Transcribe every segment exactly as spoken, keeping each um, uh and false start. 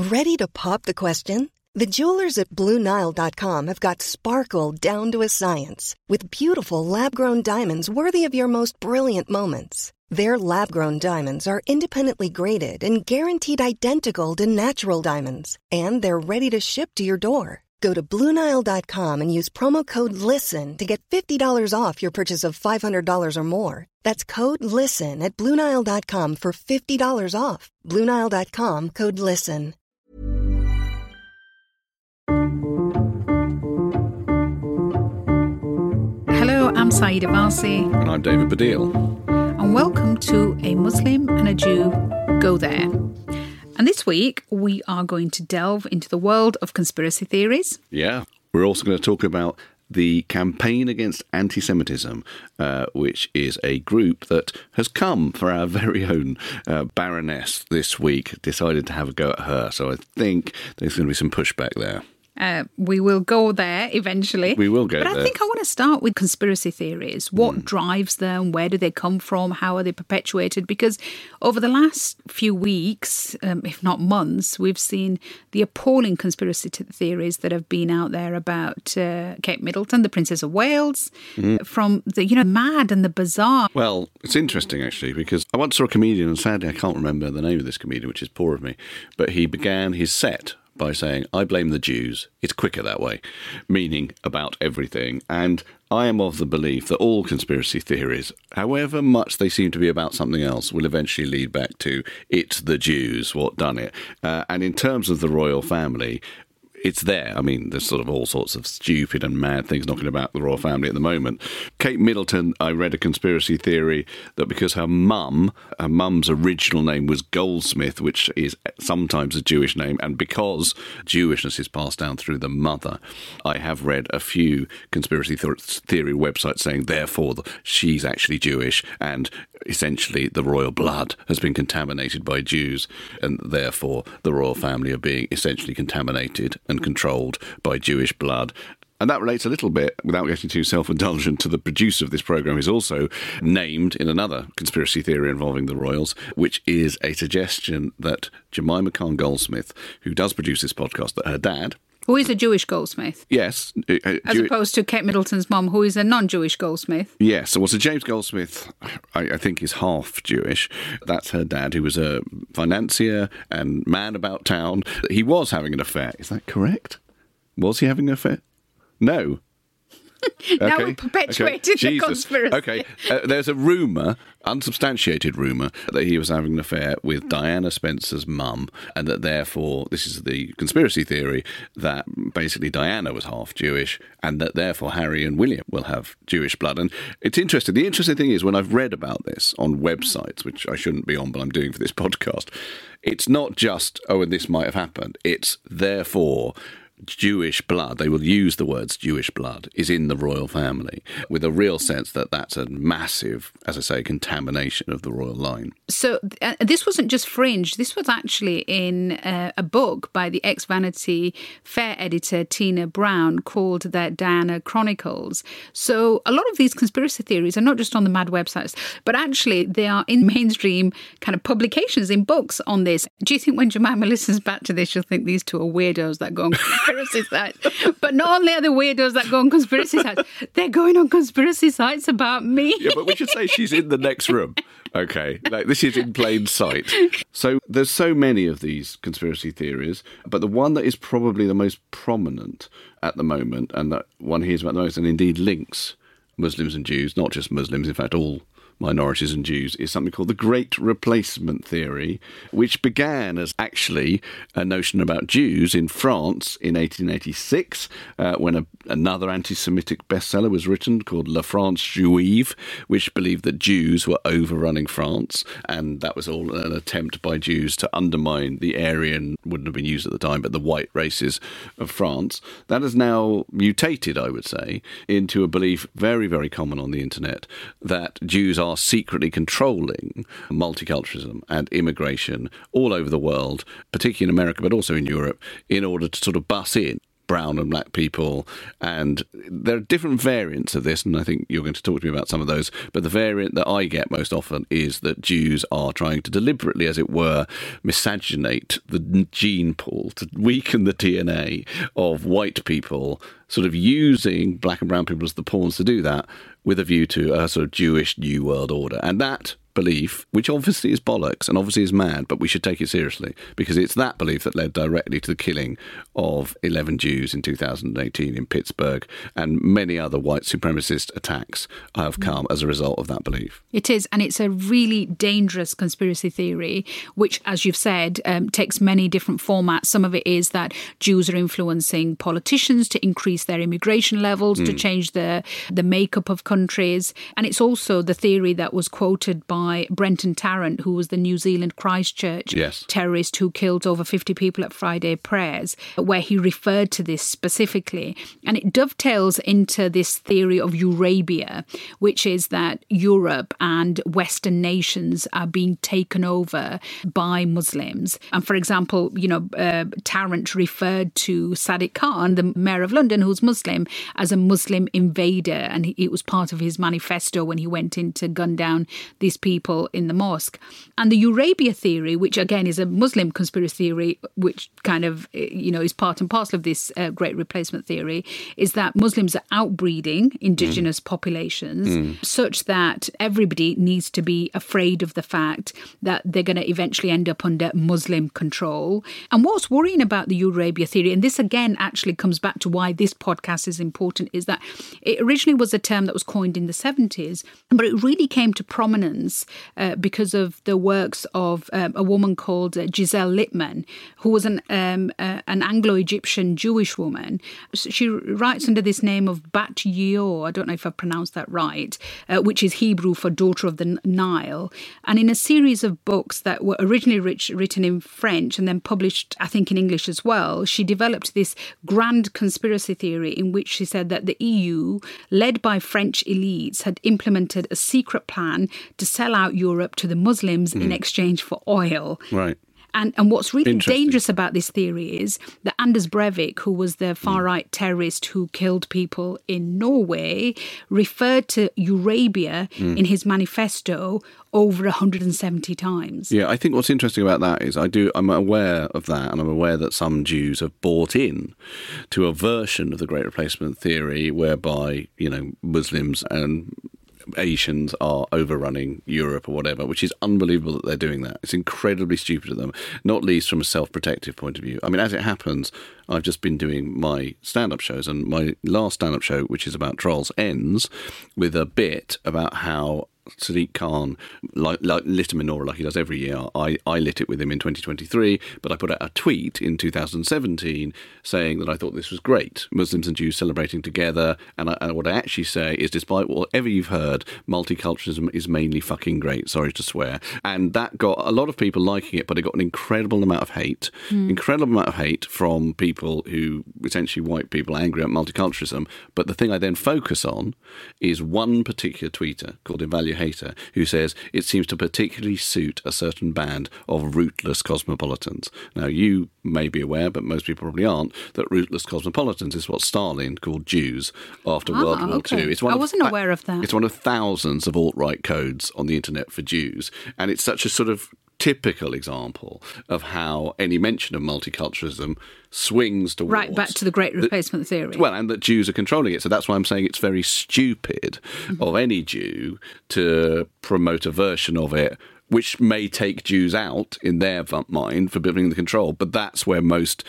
Ready to pop the question? The jewelers at Blue Nile dot com have got sparkle down to a science with beautiful lab-grown diamonds worthy of your most brilliant moments. Their lab-grown diamonds are independently graded and guaranteed identical to natural diamonds, and they're ready to ship to your door. Go to Blue Nile dot com and use promo code LISTEN to get fifty dollars off your purchase of five hundred dollars or more. That's code LISTEN at Blue Nile dot com for fifty dollars off. Blue Nile dot com, code LISTEN. Hello, I'm Saeeda Varsi. And I'm David Baddiel. And welcome to A Muslim and a Jew Go There. And this week, we are going to delve into the world of conspiracy theories. Yeah. We're also going to talk about the Campaign Against Anti-Semitism, uh, which is a group that has come for our very own uh, Baroness this week, decided to have a go at her. So I think there's going to be some pushback there. Uh, we will go there eventually. We will go but there. But I think I want to start with conspiracy theories. What mm. drives them? Where do they come from? How are they perpetuated? Because over the last few weeks, um, if not months, we've seen the appalling conspiracy t- theories that have been out there about uh, Kate Middleton, the Princess of Wales, mm. from the, you know, mad and the bizarre. Well, it's interesting, actually, because I once saw a comedian, and sadly I can't remember the name of this comedian, which is poor of me, but he began his set by saying, I blame the Jews, it's quicker that way, meaning about everything. And I am of the belief that all conspiracy theories, however much they seem to be about something else, will eventually lead back to it's the Jews what done it. Uh, and in terms of the royal family, it's there. I mean, there's sort of all sorts of stupid and mad things knocking about the royal family at the moment. Kate Middleton, I read a conspiracy theory that because her mum, her mum's original name was Goldsmith, which is sometimes a Jewish name, and because Jewishness is passed down through the mother, I have read a few conspiracy th- theory websites saying, therefore, she's actually Jewish, and essentially the royal blood has been contaminated by Jews, and therefore the royal family are being essentially contaminated and controlled by Jewish blood. And that relates a little bit, without getting too self-indulgent, to the producer of this programme, who's also named in another conspiracy theory involving the royals, which is a suggestion that Jemima Khan Goldsmith, who does produce this podcast, that her dad... Who is a Jewish goldsmith? Yes. Uh, As Jew- opposed to Kate Middleton's mum, who is a non-Jewish goldsmith. Yes. Well, so James Goldsmith, I, I think, is half Jewish. That's her dad, who was a financier and man about town. He was having an affair. Is that correct? Was he having an affair? No. Now okay. we're perpetuating okay. the conspiracy. Okay, uh, there's a rumour, unsubstantiated rumour, that he was having an affair with Diana Spencer's mum, and that therefore, this is the conspiracy theory, that basically Diana was half Jewish, and that therefore Harry and William will have Jewish blood. And it's interesting. The interesting thing is, when I've read about this on websites, which I shouldn't be on, but I'm doing for this podcast, it's not just, oh, and this might have happened. It's therefore... Jewish blood, they will use the words Jewish blood, is in the royal family, with a real sense that that's a massive, as I say, contamination of the royal line. So uh, this wasn't just fringe, this was actually in uh, a book by the ex-Vanity Fair editor Tina Brown called the Diana Chronicles. So a lot of these conspiracy theories are not just on the mad websites, but actually they are in mainstream kind of publications, in books on this. Do you think when Jemima listens back to this, she'll think these two are weirdos that go on conspiracy sites? But not only are they weirdos that go on conspiracy sites, they're going on conspiracy sites about me. Yeah, but we should say she's in the next room. Okay, like this is in plain sight. So there's so many of these conspiracy theories, but the one that is probably the most prominent at the moment, and that one hears about the most, and indeed links Muslims and Jews, not just Muslims, in fact all minorities and Jews, is something called the Great Replacement Theory, which began as actually a notion about Jews in France in eighteen eighty-six, uh, when a, another anti-Semitic bestseller was written called La France Juive, which believed that Jews were overrunning France, and that was all an attempt by Jews to undermine the Aryan, wouldn't have been used at the time, but the white races of France. That has now mutated, I would say, into a belief very, very common on the internet that Jews are are secretly controlling multiculturalism and immigration all over the world, particularly in America, but also in Europe, in order to sort of bus in brown and black people. And there are different variants of this, and I think you're going to talk to me about some of those. But the variant that I get most often is that Jews are trying to deliberately, as it were, miscegenate the gene pool to weaken the D N A of white people, sort of using black and brown people as the pawns to do that, with a view to a sort of Jewish New World Order. And that belief, which obviously is bollocks and obviously is mad, but we should take it seriously, because it's that belief that led directly to the killing of eleven Jews in two thousand eighteen in Pittsburgh, and many other white supremacist attacks have come as a result of that belief. It is, and it's a really dangerous conspiracy theory, which, as you've said, um, takes many different formats. Some of it is that Jews are influencing politicians to increase their immigration levels, mm. to change the, the makeup of countries. And it's also the theory that was quoted by Brenton Tarrant, who was the New Zealand Christchurch yes. terrorist who killed over fifty people at Friday prayers, where he referred to this specifically. And it dovetails into this theory of Eurabia, which is that Europe and Western nations are being taken over by Muslims. And for example, you know, uh, Tarrant referred to Sadiq Khan, the mayor of London, who's Muslim, as a Muslim invader. And it was part of his manifesto when he went in to gun down these people in the mosque. And the Eurabia theory, which again is a Muslim conspiracy theory, which kind of, you know, is part and parcel of this uh, Great Replacement theory, is that Muslims are outbreeding indigenous mm. populations mm. such that everybody needs to be afraid of the fact that they're going to eventually end up under Muslim control. And what's worrying about the Eurabia theory, and this again actually comes back to why this podcast is important, is that it originally was a term that was coined in the seventies, but it really came to prominence Uh, because of the works of um, a woman called uh, Giselle Littman, who was an um, uh, an Anglo-Egyptian Jewish woman. She writes under this name of Bat Yeor, I don't know if I've pronounced that right, uh, which is Hebrew for daughter of the Nile. And in a series of books that were originally rich, written in French and then published, I think, in English as well, she developed this grand conspiracy theory in which she said that the E U, led by French elites, had implemented a secret plan to sell out Europe to the Muslims mm. in exchange for oil. Right. And and what's really dangerous about this theory is that Anders Breivik, who was the far-right terrorist who killed people in Norway, referred to Eurabia mm. in his manifesto over one hundred seventy times. Yeah, I think what's interesting about that is I do, I'm aware of that, and I'm aware that some Jews have bought in to a version of the Great Replacement theory whereby, you know, Muslims and Asians are overrunning Europe or whatever, which is unbelievable that they're doing that. It's incredibly stupid of them, not least from a self-protective point of view. I mean, as it happens, I've just been doing my stand-up shows, and my last stand-up show, which is about trolls, ends with a bit about how Sadiq Khan like, like, lit a menorah like he does every year. I, I lit it with him in twenty twenty-three, but I put out a tweet in two thousand seventeen saying that I thought this was great, Muslims and Jews celebrating together. And, I, and what I actually say is, despite whatever you've heard, multiculturalism is mainly fucking great, sorry to swear. And that got a lot of people liking it, but it got an incredible amount of hate, mm. incredible amount of hate from people who, essentially white people, angry at multiculturalism. But the thing I then focus on is one particular tweeter called Invalue Hater, who says it seems to particularly suit a certain band of rootless cosmopolitans. Now, you may be aware, but most people probably aren't, that rootless cosmopolitans is what Stalin called Jews after ah, World War okay. Two. It's one I of, wasn't aware of that. It's one of thousands of alt-right codes on the internet for Jews, and it's such a sort of typical example of how any mention of multiculturalism swings towards... Right, back to the Great Replacement the, theory. Well, and that Jews are controlling it. So that's why I'm saying it's very stupid mm-hmm. of any Jew to promote a version of it which may take Jews out in their mind for building the control. But that's where most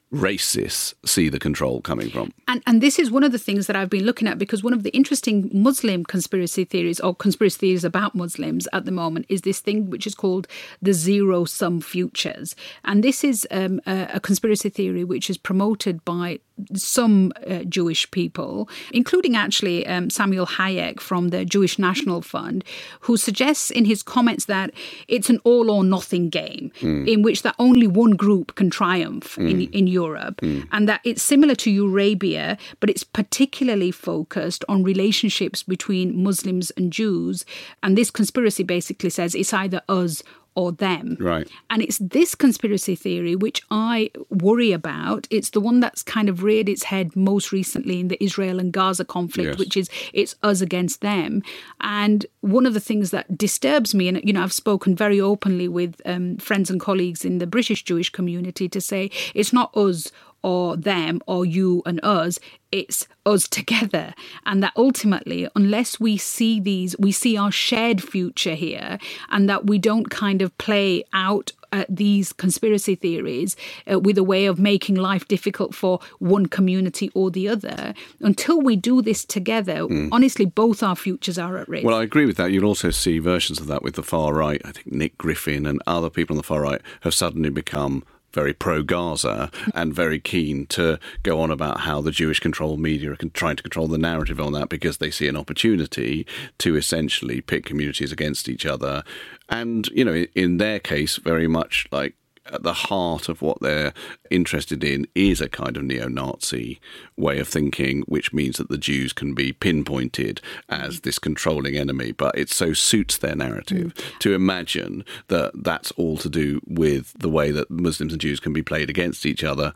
racists see the control coming from. And and this is one of the things that I've been looking at, because one of the interesting Muslim conspiracy theories, or conspiracy theories about Muslims at the moment, is this thing which is called the zero-sum futures. And this is um, a, a conspiracy theory which is promoted by some uh, Jewish people, including actually um, Samuel Hayek from the Jewish National Fund, who suggests in his comments that it's an all or nothing game mm. in which that only one group can triumph mm. in, in Europe, mm. and that it's similar to Eurabia, but it's particularly focused on relationships between Muslims and Jews. And this conspiracy basically says it's either us or them. Right. And it's this conspiracy theory which I worry about. It's the one that's kind of reared its head most recently in the Israel and Gaza conflict, Yes. which is it's us against them. And one of the things that disturbs me, and you know, I've spoken very openly with um, friends and colleagues in the British Jewish community to say it's not us or them or you and us, it's us together. And that ultimately, unless we see these, we see our shared future here, and that we don't kind of play out uh, these conspiracy theories uh, with a way of making life difficult for one community or the other, until we do this together, mm. honestly, both our futures are at risk. Well, I agree with that. You'll also see versions of that with the far right. I think Nick Griffin and other people on the far right have suddenly become very pro-Gaza and very keen to go on about how the Jewish-controlled media are trying to control the narrative on that because they see an opportunity to essentially pit communities against each other. And, you know, in their case, very much like at the heart of what they're interested in is a kind of neo-Nazi way of thinking, which means that the Jews can be pinpointed as this controlling enemy. But it so suits their narrative mm. to imagine that that's all to do with the way that Muslims and Jews can be played against each other.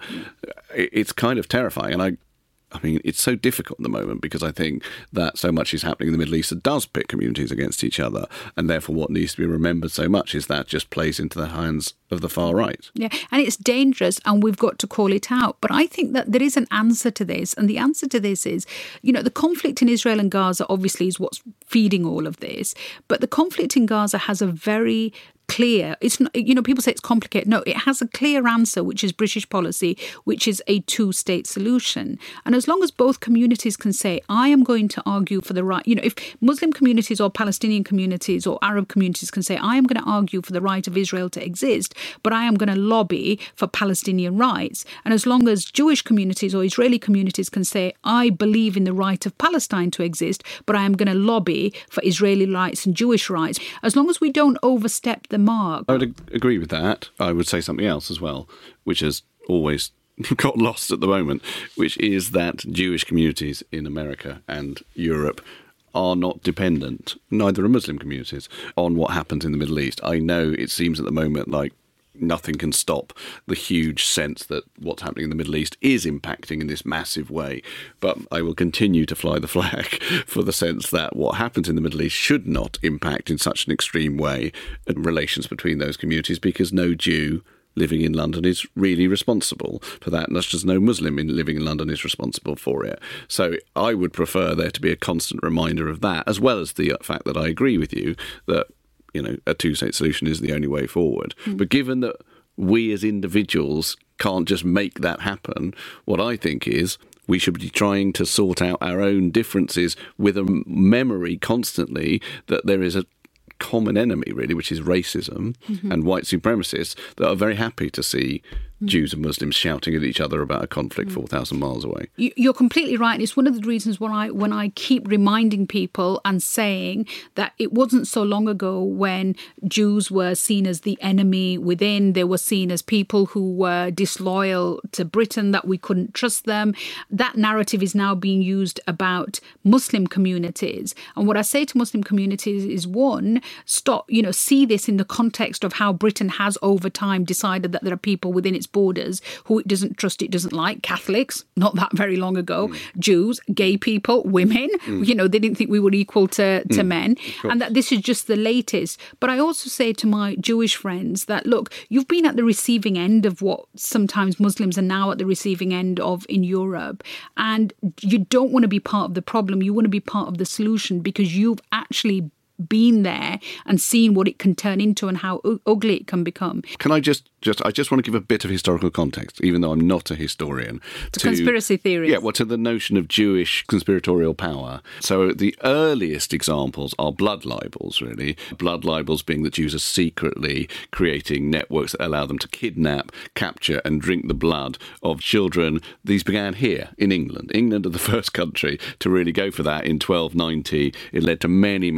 It's kind of terrifying. And I I mean, it's so difficult at the moment because I think that so much is happening in the Middle East that does pit communities against each other. And therefore what needs to be remembered so much is that just plays into the hands of the far right. Yeah, and it's dangerous and we've got to call it out. But I think that there is an answer to this. And the answer to this is, you know, the conflict in Israel and Gaza obviously is what's feeding all of this. But the conflict in Gaza has a very clear, it's not, you know, people say it's complicated. No, it has a clear answer, which is British policy, which is a two-state solution. And as long as both communities can say, I am going to argue for the right, you know, if Muslim communities or Palestinian communities or Arab communities can say, I am going to argue for the right of Israel to exist, but I am going to lobby for Palestinian rights. And as long as Jewish communities or Israeli communities can say, I believe in the right of Palestine to exist, but I am going to lobby for Israeli rights and Jewish rights, as long as we don't overstep the mark. I would ag- agree with that. I would say something else as well, which has always got lost at the moment, which is that Jewish communities in America and Europe are not dependent, neither are Muslim communities, on what happens in the Middle East. I know it seems at the moment like nothing can stop the huge sense that what's happening in the Middle East is impacting in this massive way. But I will continue to fly the flag for the sense that what happens in the Middle East should not impact in such an extreme way in relations between those communities, because no Jew living in London is really responsible for that, and that's just no Muslim in living in London is responsible for it. So I would prefer there to be a constant reminder of that, as well as the fact that I agree with you that, you know, a two-state solution is the only way forward. Mm. But given that we as individuals can't just make that happen, what I think is we should be trying to sort out our own differences with a memory constantly that there is a common enemy, really, which is racism mm-hmm. and white supremacists that are very happy to see Jews and Muslims shouting at each other about a conflict four thousand miles away. You're completely right. It's one of the reasons when I when I keep reminding people and saying that it wasn't so long ago when Jews were seen as the enemy within. They were seen as people who were disloyal to Britain, that we couldn't trust them. That narrative is now being used about Muslim communities. And what I say to Muslim communities is, one, stop, you know, see this in the context of how Britain has over time decided that there are people within its borders who it doesn't trust, it doesn't like. Catholics, not that very long ago, mm. Jews, gay people, women, mm. you know, they didn't think we were equal to, to mm. men, and that this is just the latest. But I also say to my Jewish friends that, look, you've been at the receiving end of what sometimes Muslims are now at the receiving end of in Europe, and you don't want to be part of the problem, you want to be part of the solution, because you've actually been there and seen what it can turn into and how u- ugly it can become. Can I just, just, I just want to give a bit of historical context, even though I'm not a historian. To, to conspiracy theories. Yeah, well, to the notion of Jewish conspiratorial power. So the earliest examples are blood libels, really. Blood libels being that Jews are secretly creating networks that allow them to kidnap, capture and drink the blood of children. These began here in England. England are the first country to really go for that in twelve ninety. It led to many, many massacres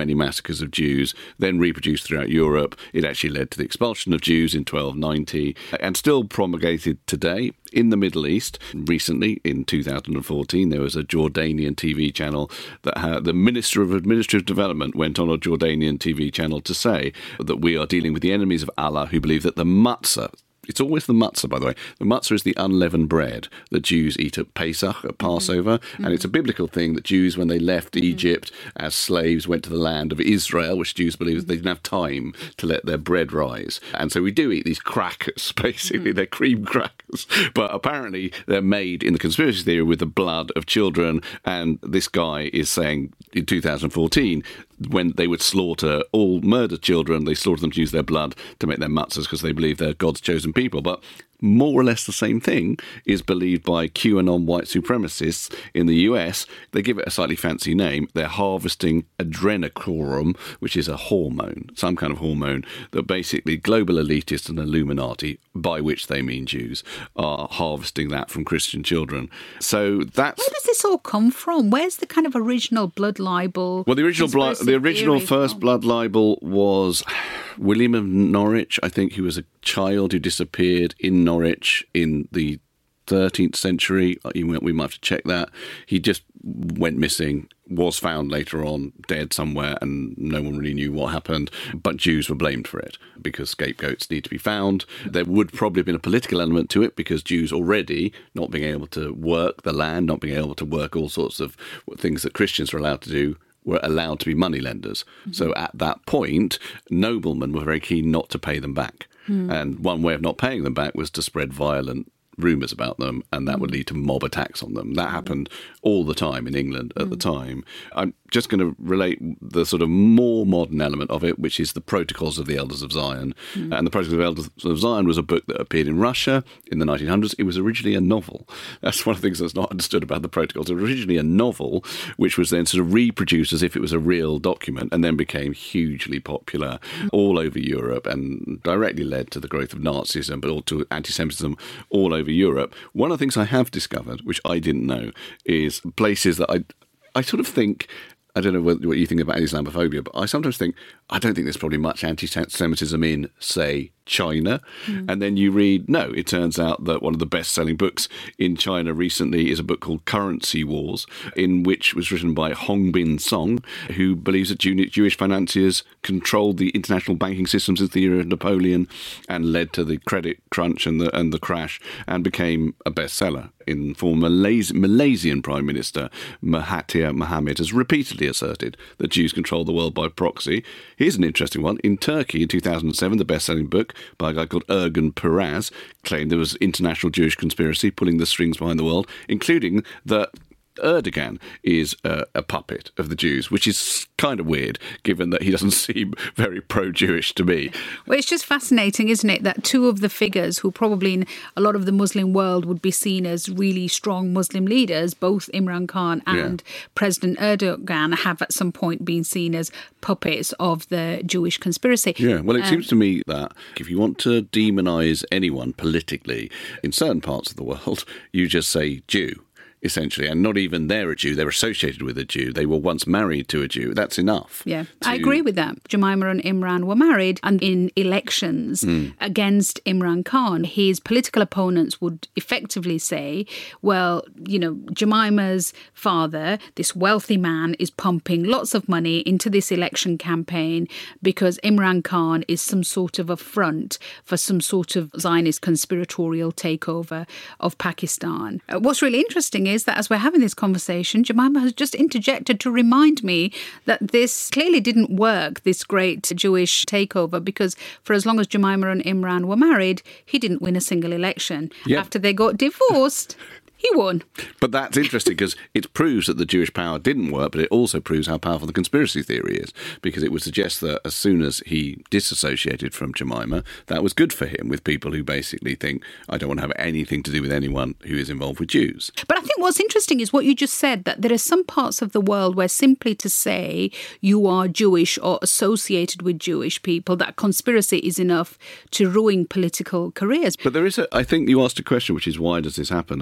massacres of Jews, then reproduced throughout Europe. It actually led to the expulsion of Jews in twelve ninety and still promulgated today. In the Middle East, recently, in two thousand fourteen, there was a Jordanian T V channel that had, the Minister of Administrative Development went on a Jordanian T V channel to say that we are dealing with the enemies of Allah who believe that the matzah, it's always the matzah, by the way. The matzah is the unleavened bread that Jews eat at Pesach, at Passover. Mm-hmm. And it's a biblical thing that Jews, when they left mm-hmm. Egypt as slaves, went to the land of Israel, which Jews believe mm-hmm. they didn't have time to let their bread rise. And so we do eat these crackers, basically. Mm-hmm. They're cream crackers. But apparently they're made in the conspiracy theory with the blood of children. And this guy is saying in two thousand fourteen, when they would slaughter all murdered children, they slaughter them to use their blood to make their matzahs because they believe they're God's chosen people. But more or less the same thing is believed by QAnon white supremacists in the U S. They give it a slightly fancy name. They're harvesting adrenochrome, which is a hormone, some kind of hormone that basically global elitists and Illuminati, by which they mean Jews, are harvesting that from Christian children. So that's... Where does this all come from? Where's the kind of original blood libel? Well, the original blood, the original first from? blood libel was William of Norwich. I think he was a child who disappeared in Norwich in the thirteenth century. We might have to check that. He just went missing, was found later on dead somewhere, and no one really knew what happened. But Jews were blamed for it because scapegoats need to be found. There would probably have been a political element to it because Jews already not being able to work the land, not being able to work all sorts of things that Christians are allowed to do, were allowed to be moneylenders. Mm-hmm. So at that point, noblemen were very keen not to pay them back. Mm. And one way of not paying them back was to spread violent rumours about them, and that would lead to mob attacks on them. That happened all the time in England at mm. the time. I'm just going to relate the sort of more modern element of it, which is the Protocols of the Elders of Zion. Mm. And the Protocols of the Elders of Zion was a book that appeared in Russia in the nineteen hundreds. It was originally a novel. That's one of the things that's not understood about the Protocols. It was originally a novel, which was then sort of reproduced as if it was a real document, and then became hugely popular mm. all over Europe and directly led to the growth of Nazism, but also anti-Semitism all over Europe. One of the things I have discovered, which I didn't know, is places that I, I sort of think, I don't know what, what you think about Islamophobia, but I sometimes think, I don't think there's probably much anti-Semitism in, say, China. Mm. And then you read, no, it turns out that one of the best-selling books in China recently is a book called Currency Wars, in which was written by Hong Bin Song, who believes that Jewish financiers controlled the international banking system since the era of Napoleon and led to the credit crunch and the and the crash, and became a bestseller. In former Malaysi- Malaysian Prime Minister Mahathir Mohamad has repeatedly asserted that Jews control the world by proxy. Here's an interesting one. In Turkey in two thousand seven, the best-selling book by a guy called Ergun Peraz claimed there was international Jewish conspiracy pulling the strings behind the world, including that Erdogan is uh, a puppet of the Jews, which is kind of weird, given that he doesn't seem very pro-Jewish to me. Well, it's just fascinating, isn't it, that two of the figures who probably in a lot of the Muslim world would be seen as really strong Muslim leaders, both Imran Khan and yeah. President Erdogan, have at some point been seen as puppets of the Jewish conspiracy. Yeah, well, it um, seems to me that if you want to demonise anyone politically in certain parts of the world, you just say Jew. Essentially, and not even they're a Jew, they're associated with a Jew. They were once married to a Jew. That's enough. Yeah, to... I agree with that. Jemima and Imran were married, and in elections mm. against Imran Khan, his political opponents would effectively say, well, you know, Jemima's father, this wealthy man, is pumping lots of money into this election campaign because Imran Khan is some sort of a front for some sort of Zionist conspiratorial takeover of Pakistan. Uh, what's really interesting is that as we're having this conversation, Jemima has just interjected to remind me that this clearly didn't work, this great Jewish takeover, because for as long as Jemima and Imran were married, he didn't win a single election. Yep. After they got divorced, he won. But that's interesting because it proves that the Jewish power didn't work, but it also proves how powerful the conspiracy theory is, because it would suggest that as soon as he disassociated from Jemima, that was good for him, with people who basically think, I don't want to have anything to do with anyone who is involved with Jews. But I think what's interesting is what you just said, that there are some parts of the world where simply to say you are Jewish or associated with Jewish people, that conspiracy is enough to ruin political careers. But there is a, I think you asked a question, which is why does this happen? And I think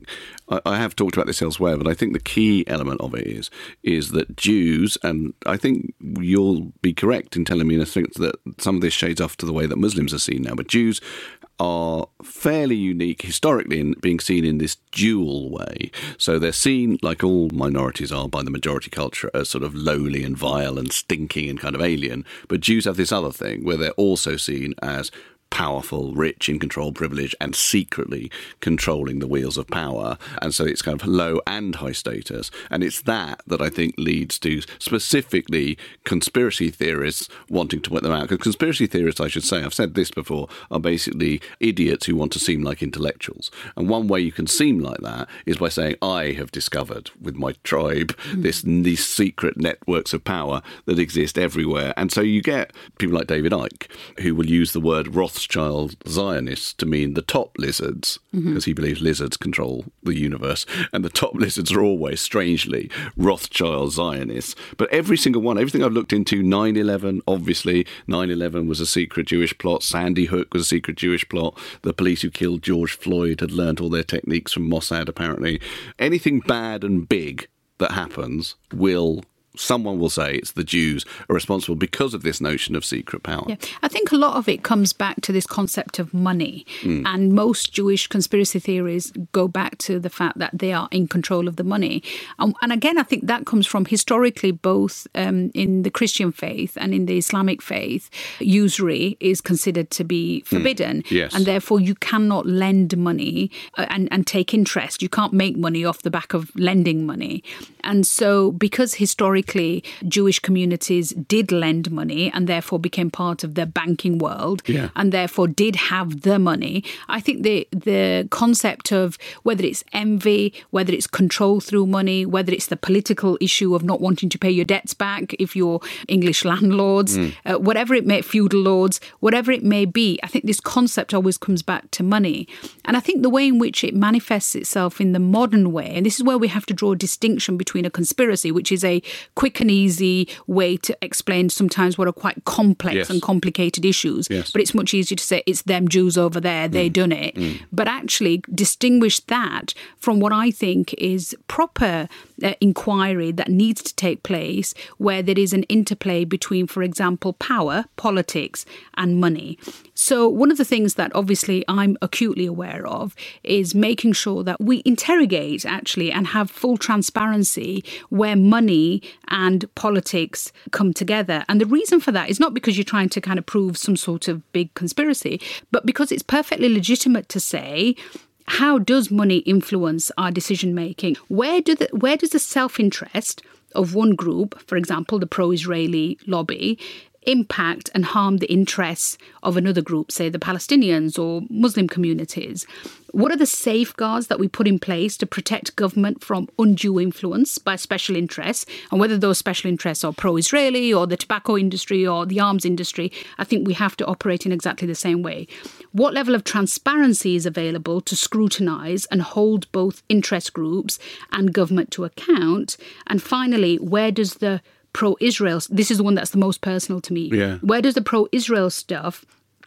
I, I have talked about this elsewhere, but I think the key element of it is is that Jews, and I think you'll be correct in telling me in a sense that some of this shades off to the way that Muslims are seen now, but Jews are fairly unique historically in being seen in this dual way. So they're seen, like all minorities are by the majority culture, as sort of lowly and vile and stinking and kind of alien. But Jews have this other thing where they're also seen as powerful, rich, in control, privileged, and secretly controlling the wheels of power. And so it's kind of low and high status. And it's that that I think leads to specifically conspiracy theorists wanting to put them out. Because conspiracy theorists, I should say, I've said this before, are basically idiots who want to seem like intellectuals. And one way you can seem like that is by saying, I have discovered with my tribe mm. this these secret networks of power that exist everywhere. And so you get people like David Icke, who will use the word Rothschild Zionists to mean the top lizards, because mm-hmm. he believes lizards control the universe, and the top lizards are always, strangely, Rothschild Zionists. But every single one, everything I've looked into, nine eleven, obviously, nine eleven was a secret Jewish plot, Sandy Hook was a secret Jewish plot, the police who killed George Floyd had learnt all their techniques from Mossad, apparently. Anything bad and big that happens will... someone will say it's the Jews are responsible because of this notion of secret power. Yeah. I think a lot of it comes back to this concept of money. Mm. And most Jewish conspiracy theories go back to the fact that they are in control of the money. Um, and again, I think that comes from historically both um, in the Christian faith and in the Islamic faith, usury is considered to be forbidden. Mm. Yes. And therefore you cannot lend money uh, and, and take interest. You can't make money off the back of lending money. And so because historically Jewish communities did lend money and therefore became part of the banking world yeah. and therefore did have the money, I think the the concept of whether it's envy, whether it's control through money, whether it's the political issue of not wanting to pay your debts back if you're English landlords, mm. uh, whatever it may, feudal lords, whatever it may be, I think this concept always comes back to money. And I think the way in which it manifests itself in the modern way, and this is where we have to draw a distinction between a conspiracy, which is a quick and easy way to explain sometimes what are quite complex yes. and complicated issues. Yes. But it's much easier to say it's them Jews over there, they mm. done it. Mm. But actually distinguish that from what I think is proper uh, inquiry that needs to take place, where there is an interplay between, for example, power, politics and money. So one of the things that obviously I'm acutely aware of is making sure that we interrogate actually and have full transparency where money and politics come together. And the reason for that is not because you're trying to kind of prove some sort of big conspiracy, but because it's perfectly legitimate to say, how does money influence our decision making? Where do the, where does the self-interest of one group, for example, the pro-Israeli lobby, impact and harm the interests of another group, say the Palestinians or Muslim communities? What are the safeguards that we put in place to protect government from undue influence by special interests? And whether those special interests are pro-Israeli or the tobacco industry or the arms industry, I think we have to operate in exactly the same way. What level of transparency is available to scrutinise and hold both interest groups and government to account? And finally, where does the pro-Israel, this is the one that's the most personal to me, yeah. where does the pro-Israel stuff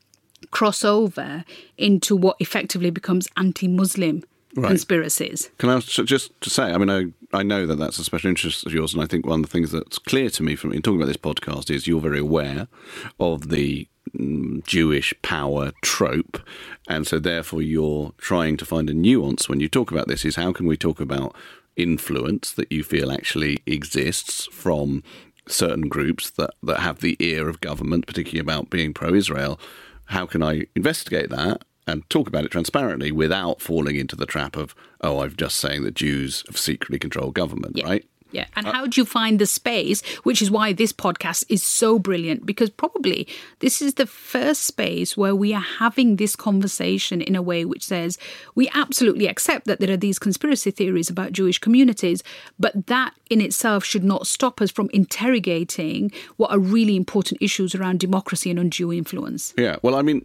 cross over into what effectively becomes anti-Muslim right. conspiracies? Can I just to say, I mean, I, I know that that's a special interest of yours, and I think one of the things that's clear to me from in talking about this podcast is you're very aware of the Jewish power trope, and so therefore you're trying to find a nuance when you talk about this, is how can we talk about influence that you feel actually exists from certain groups that, that have the ear of government, particularly about being pro-Israel. How can I investigate that and talk about it transparently without falling into the trap of, oh, I'm just saying that Jews have secretly controlled government, yeah. right? Yeah. And how do you find the space, which is why this podcast is so brilliant, because probably this is the first space where we are having this conversation in a way which says we absolutely accept that there are these conspiracy theories about Jewish communities, but that in itself should not stop us from interrogating what are really important issues around democracy and undue influence. Yeah. Well, I mean,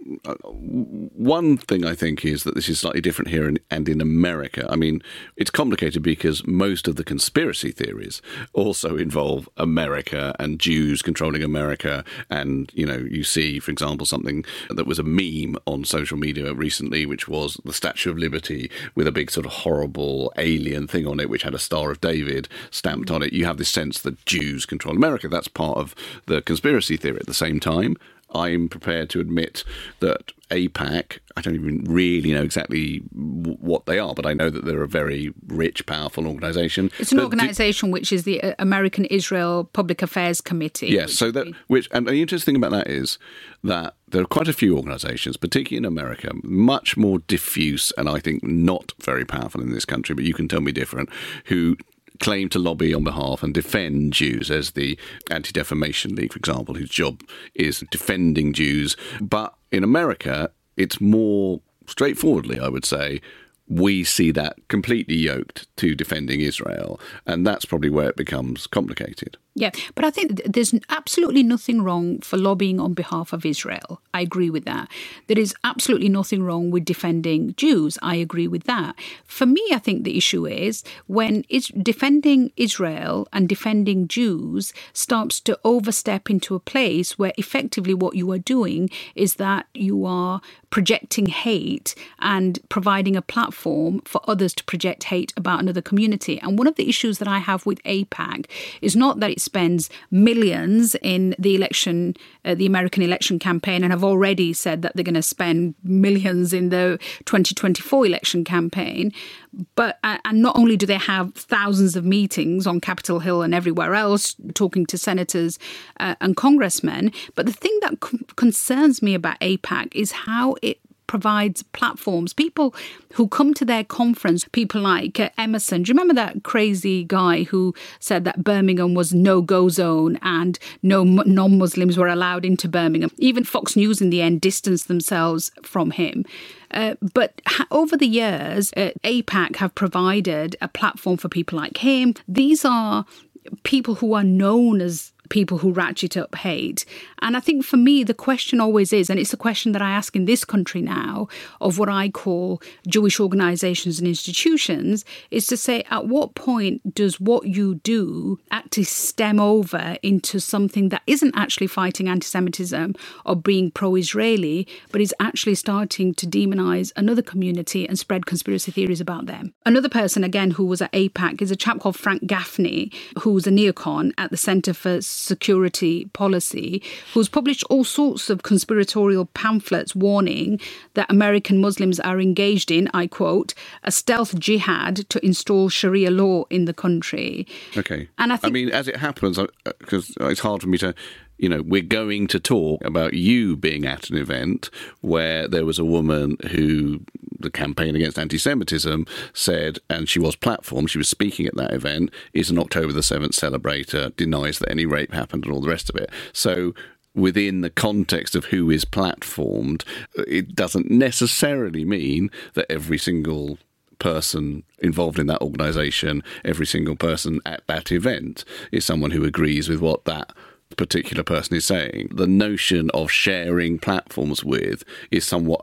one thing I think is that this is slightly different here in, and in America. I mean, it's complicated because most of the conspiracy theories also involve America and Jews controlling America. And, you know, you see, for example, something that was a meme on social media recently, which was the Statue of Liberty with a big sort of horrible alien thing on it, which had a Star of David stamped on it. You have this sense that Jews control America. That's part of the conspiracy theory. At the same time, I'm prepared to admit that AIPAC, I don't even really know exactly w- what they are, but I know that they're a very rich, powerful organisation. It's an But organisation which is the uh, American Israel Public Affairs Committee. Yes, so that, which, and the interesting thing about that is that there are quite a few organisations, particularly in America, much more diffuse and I think not very powerful in this country, but you can tell me different, who claim to lobby on behalf and defend Jews, as the Anti-Defamation League, for example, whose job is defending Jews. But in America, it's more straightforwardly, I would say, we see that completely yoked to defending Israel, and that's probably where it becomes complicated. Yeah, but I think there's absolutely nothing wrong for lobbying on behalf of Israel. I agree with that. There is absolutely nothing wrong with defending Jews. I agree with that. For me, I think the issue is when it's defending Israel and defending Jews starts to overstep into a place where effectively what you are doing is that you are projecting hate and providing a platform for others to project hate about another community. And one of the issues that I have with AIPAC is not that it's spends millions in the election, uh, the American election campaign, and have already said that they're going to spend millions in the twenty twenty-four election campaign. But uh, and not only do they have thousands of meetings on Capitol Hill and everywhere else, talking to senators uh, and congressmen, but the thing that c- concerns me about AIPAC is how it provides platforms. People who come to their conference, people like uh, Emerson. Do you remember that crazy guy who said that Birmingham was no-go zone and no m- non-Muslims were allowed into Birmingham? Even Fox News in the end distanced themselves from him. Uh, but ha- over the years, uh, AIPAC have provided a platform for people like him. These are people who are known as people who ratchet up hate. And I think for me, the question always is, and it's a question that I ask in this country now, of what I call Jewish organisations and institutions, is to say, at what point does what you do actually stem over into something that isn't actually fighting anti-Semitism or being pro-Israeli, but is actually starting to demonise another community and spread conspiracy theories about them? Another person, again, who was at AIPAC is a chap called Frank Gaffney, who's a neocon at the Centre for Security Policy, who's published all sorts of conspiratorial pamphlets warning that American Muslims are engaged in, I quote, a stealth jihad to install Sharia law in the country. Okay. And I think, I mean, as it happens, because it's hard for me to, you know, we're going to talk about you being at an event where there was a woman who the campaign against anti-Semitism said, and she was platformed, she was speaking at that event, is an October the seventh celebrator, denies that any rape happened and all the rest of it. So within the context of who is platformed, it doesn't necessarily mean that every single person involved in that organisation, every single person at that event is someone who agrees with what that particular person is saying. The notion of sharing platforms with is somewhat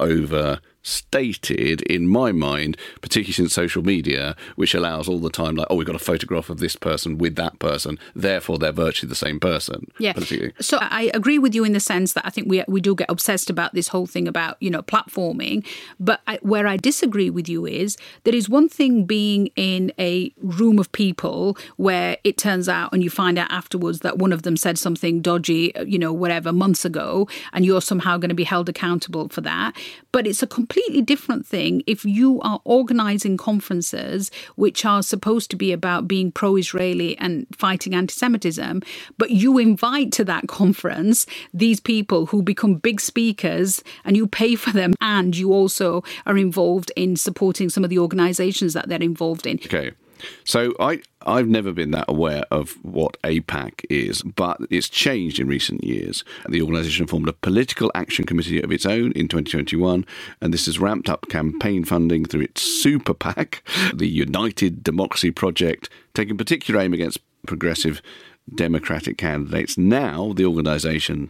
overstated in my mind, particularly since social media, which allows all the time, like, oh, we've got a photograph of this person with that person, therefore they're virtually the same person. Yeah. So I agree with you in the sense that I think we we do get obsessed about this whole thing about, you know, platforming. But I, where I disagree with you is there is one thing being in a room of people where it turns out and you find out afterwards that one of them said something dodgy, you know, whatever, months ago, and you're somehow going to be held accountable for that. But it's a completely different thing if you are organising conferences which are supposed to be about being pro-Israeli and fighting anti-Semitism, but you invite to that conference these people who become big speakers and you pay for them, and you also are involved in supporting some of the organisations that they're involved in. Okay. So I, I've never been that aware of what AIPAC is, but it's changed in recent years. The organisation formed a political action committee of its own in twenty twenty-one, and this has ramped up campaign funding through its super PAC, the United Democracy Project, taking particular aim against progressive Democratic candidates. Now the organisation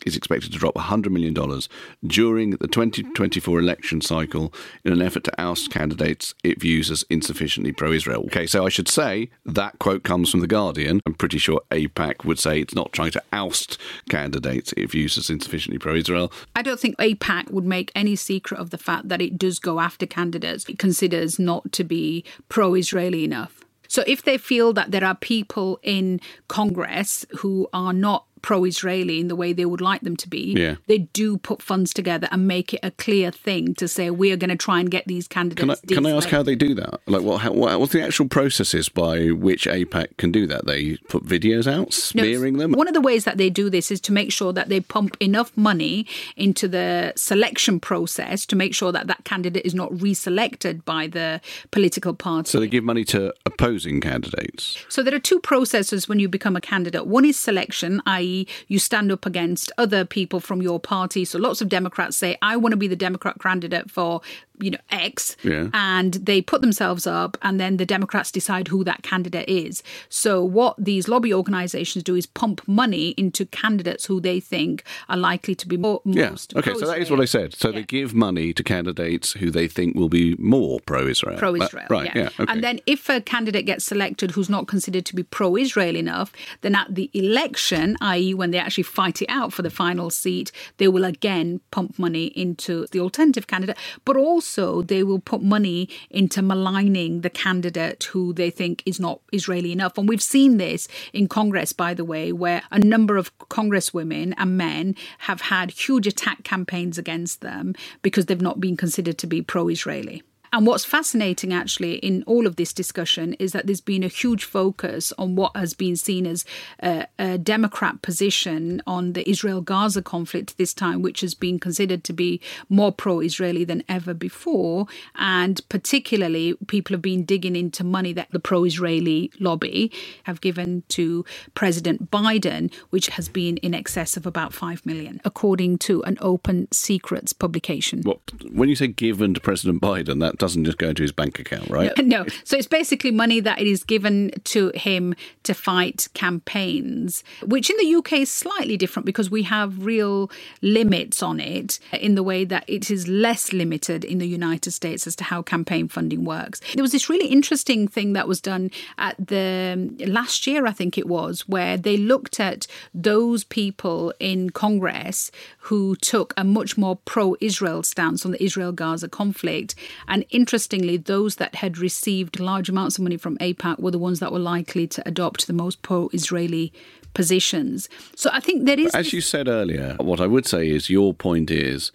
is expected to drop one hundred million dollars during the twenty twenty-four election cycle in an effort to oust candidates it views as insufficiently pro-Israel. Okay, so I should say that quote comes from The Guardian. I'm pretty sure AIPAC would say it's not trying to oust candidates it views as insufficiently pro-Israel. I don't think AIPAC would make any secret of the fact that it does go after candidates it considers not to be pro-Israeli enough. So if they feel that there are people in Congress who are not pro-Israeli in the way they would like them to be, yeah. they do put funds together and make it a clear thing to say we're going to try and get these candidates. Can I, can I ask how they do that? Like, what, how, what, what's the actual processes by which AIPAC can do that? They put videos out, smearing no, them? One of the ways that they do this is to make sure that they pump enough money into the selection process to make sure that that candidate is not reselected by the political party. So they give money to opposing candidates? So there are two processes when you become a candidate. One is selection, that is you stand up against other people from your party. So lots of Democrats say, I want to be the Democrat candidate for, you know, X. Yeah. And they put themselves up and then the Democrats decide who that candidate is. So what these lobby organizations do is pump money into candidates who they think are likely to be more, yeah. most Okay, so that is what I said. So yeah. they give money to candidates who they think will be more pro-Israel. Pro-Israel, right, yeah. yeah okay. And then if a candidate gets selected who's not considered to be pro-Israel enough, then at the election, that is when they actually fight it out for the final seat, they will again pump money into the alternative candidate, but also they will put money into maligning the candidate who they think is not Israeli enough. And we've seen this in Congress, by the way, where a number of congresswomen and men have had huge attack campaigns against them because they've not been considered to be pro-Israeli. And what's fascinating, actually, in all of this discussion is that there's been a huge focus on what has been seen as a, a Democrat position on the Israel-Gaza conflict this time, which has been considered to be more pro-Israeli than ever before. And particularly, people have been digging into money that the pro-Israeli lobby have given to President Biden, which has been in excess of about five million, according to an Open Secrets publication. What, when you say given to President Biden, that doesn't just go into his bank account, right? No. So it's basically money that is given to him to fight campaigns, which in the U K is slightly different because we have real limits on it in the way that it is less limited in the United States as to how campaign funding works. There was this really interesting thing that was done at the last year, I think it was, where they looked at those people in Congress who took a much more pro-Israel stance on the Israel-Gaza conflict. And interestingly, those that had received large amounts of money from AIPAC were the ones that were likely to adopt the most pro-Israeli positions. So I think there is... As this... you said earlier, what I would say is your point is,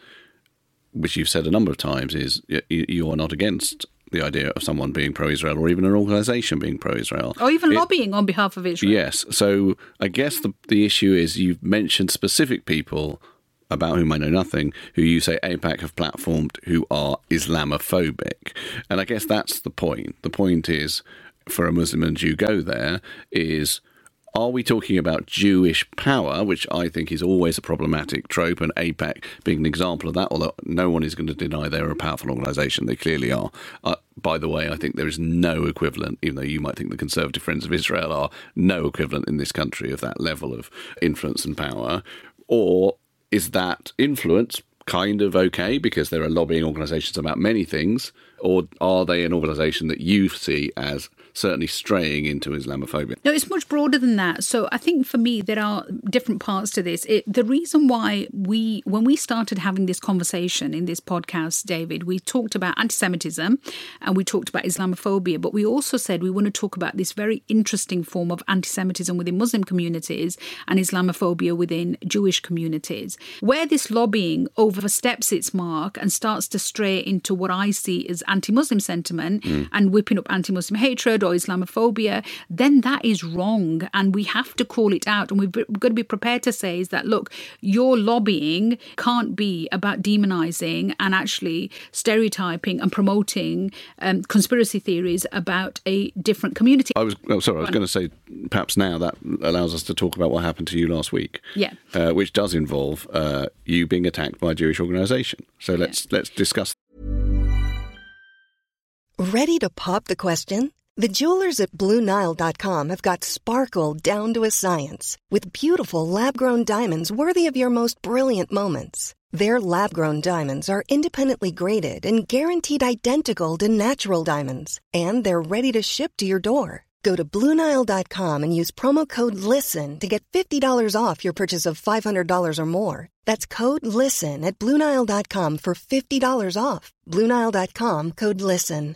which you've said a number of times, is you are not against the idea of someone being pro-Israel or even an organisation being pro-Israel. Or even it, lobbying on behalf of Israel. Yes. So I guess the, the issue is you've mentioned specific people about whom I know nothing, who you say AIPAC have platformed, who are Islamophobic. And I guess that's the point. The point is, for a Muslim and Jew go there, is, are we talking about Jewish power, which I think is always a problematic trope, and AIPAC being an example of that, although no one is going to deny they're a powerful organisation. They clearly are. Uh, by the way, I think there is no equivalent, even though you might think the Conservative Friends of Israel are, no equivalent in this country of that level of influence and power. Or is that influence kind of okay because there are lobbying organisations about many things, or are they an organisation that you see as certainly straying into Islamophobia? No, it's much broader than that. So I think for me, there are different parts to this. It, the reason why we, when we started having this conversation in this podcast, David, we talked about anti-Semitism and we talked about Islamophobia, but we also said we want to talk about this very interesting form of anti-Semitism within Muslim communities and Islamophobia within Jewish communities, where this lobbying oversteps its mark and starts to stray into what I see as anti-Muslim sentiment mm. and whipping up anti-Muslim hatred or Islamophobia, then that is wrong. And we have to call it out. And we've got to be prepared to say is that, look, your lobbying can't be about demonising and actually stereotyping and promoting um, conspiracy theories about a different community. I was oh, sorry, I was going to say perhaps now that allows us to talk about what happened to you last week. Yeah. Uh, which does involve uh, you being attacked by a Jewish organisation. So let's yeah. let's discuss. Ready to pop the question? The jewelers at Blue Nile dot com have got sparkle down to a science with beautiful lab-grown diamonds worthy of your most brilliant moments. Their lab-grown diamonds are independently graded and guaranteed identical to natural diamonds, and they're ready to ship to your door. Go to Blue Nile dot com and use promo code LISTEN to get fifty dollars off your purchase of five hundred dollars or more. That's code LISTEN at Blue Nile dot com for fifty dollars off. Blue Nile dot com, code LISTEN.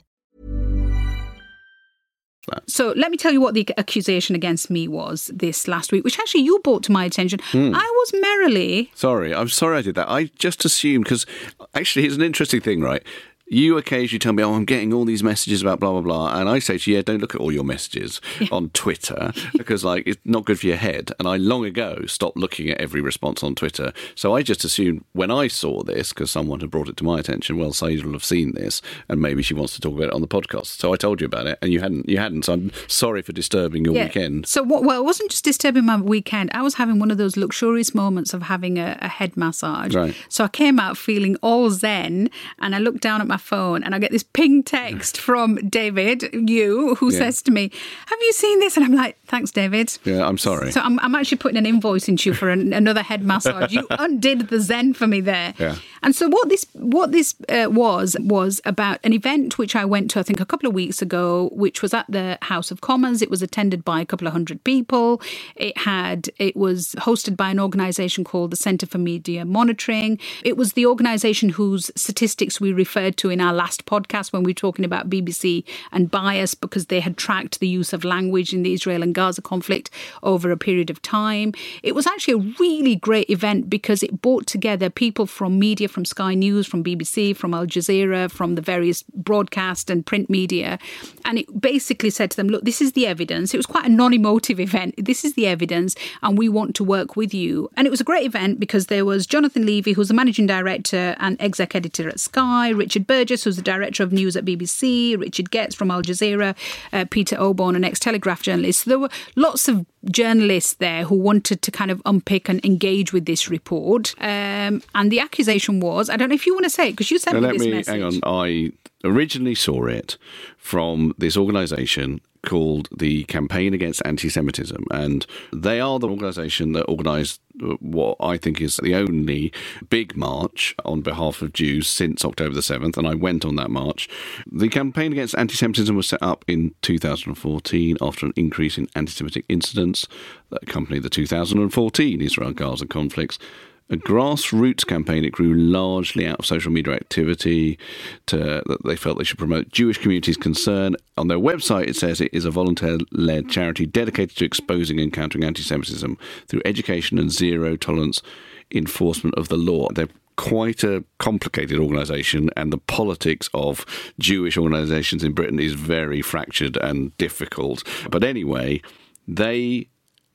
So let me tell you what the accusation against me was this last week, which actually you brought to my attention. Mm. I was merrily... Sorry, I'm sorry I did that. I just assumed, because actually it's an interesting thing, right? You occasionally tell me, oh, I'm getting all these messages about blah, blah, blah. And I say to you, yeah, don't look at all your messages yeah. on Twitter because, like, it's not good for your head. And I long ago stopped looking at every response on Twitter. So I just assumed when I saw this, because someone had brought it to my attention, well, Saeed will have seen this and maybe she wants to talk about it on the podcast. So I told you about it and you hadn't. You hadn't. So I'm sorry for disturbing your yeah. weekend. So, what, well, it wasn't just disturbing my weekend. I was having one of those luxurious moments of having a, a head massage. Right. So I came out feeling all zen and I looked down at my phone and I get this ping text from David, you, who yeah. says to me, have you seen this? And I'm like, thanks, David. Yeah, I'm sorry. So I'm, I'm actually putting an invoice into you for an, another head massage. You undid the zen for me there. Yeah. And so what this what this uh, was, was about an event which I went to, I think, a couple of weeks ago, which was at the House of Commons. It was attended by a couple of hundred people. It had, it was hosted by an organisation called the Centre for Media Monitoring. It was the organisation whose statistics we referred to in our last podcast when we were talking about B B C and bias, because they had tracked the use of language in the Israel and Gaza conflict over a period of time. It was actually a really great event because it brought together people from media, from Sky News, from B B C, from Al Jazeera, from the various broadcast and print media. And it basically said to them, look, this is the evidence. It was quite a non-emotive event. This is the evidence and we want to work with you. And it was a great event because there was Jonathan Levy, who's the managing director and exec editor at Sky, Richard Burgess, who's the director of news at B B C, Richard Getz from Al Jazeera, uh, Peter Oborn, an ex-Telegraph journalist. So there were lots of journalists there who wanted to kind of unpick and engage with this report. Um, and the accusation was, I don't know if you want to say it, because you sent now me let this me, message. Hang on, I originally saw it from this organisation called the Campaign Against Anti-Semitism, and they are the organisation that organised what I think is the only big march on behalf of Jews since October the seventh, and I went on that march. The Campaign Against Anti-Semitism was set up in two thousand fourteen after an increase in anti-Semitic incidents that accompanied the two thousand fourteen Israel-Gaza conflicts. A grassroots campaign, it grew largely out of social media activity to, that they felt they should promote Jewish communities' concern. On their website, it says it is a volunteer-led charity dedicated to exposing and countering anti-Semitism through education and zero-tolerance enforcement of the law. They're quite a complicated organisation, and the politics of Jewish organisations in Britain is very fractured and difficult. But anyway, they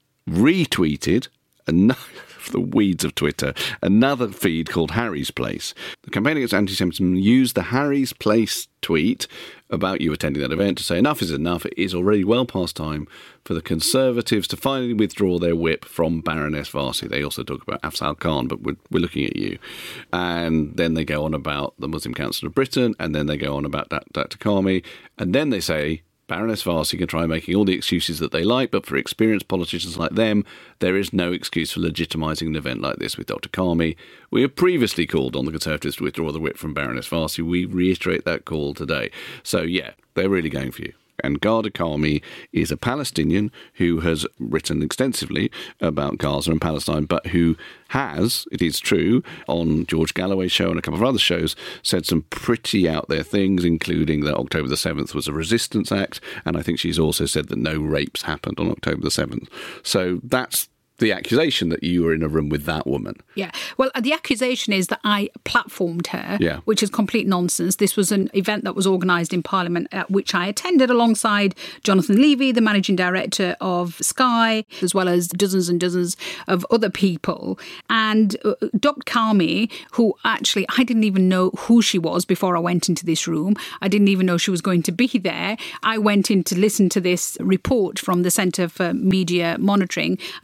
retweeted another... the weeds of Twitter, another feed called Harry's Place. The Campaign Against Anti-Semitism used the Harry's Place tweet about you attending that event to say enough is enough. It is already well past time for the Conservatives to finally withdraw their whip from Baroness Varsi. They also talk about Afzal Khan, but we're, we're looking at you. And then they go on about the Muslim Council of Britain, and then they go on about Doctor Karmi, and then they say Baroness Varsi can try making all the excuses that they like, but for experienced politicians like them, there is no excuse for legitimising an event like this with Doctor Karmi. We have previously called on the Conservatives to withdraw the whip from Baroness Varsi. We reiterate that call today. So, yeah, they're really going for you. And Ghada Karmi is a Palestinian who has written extensively about Gaza and Palestine, but who has, it is true, on George Galloway's show and a couple of other shows, said some pretty out there things, including that October the seventh was a resistance act. And I think she's also said that no rapes happened on October the seventh. So that's the accusation that you were in a room with that woman. Yeah. Well, the accusation is that I platformed her, yeah. which is complete nonsense. This was an event that was organised in Parliament at which I attended alongside Jonathan Levy, the managing director of Sky, as well as dozens and dozens of other people. And uh, Doctor Karmi, who actually, I didn't even know who she was before I went into this room. I didn't even know she was going to be there. I went in to listen to this report from the Centre for Media Monitoring, and I wanted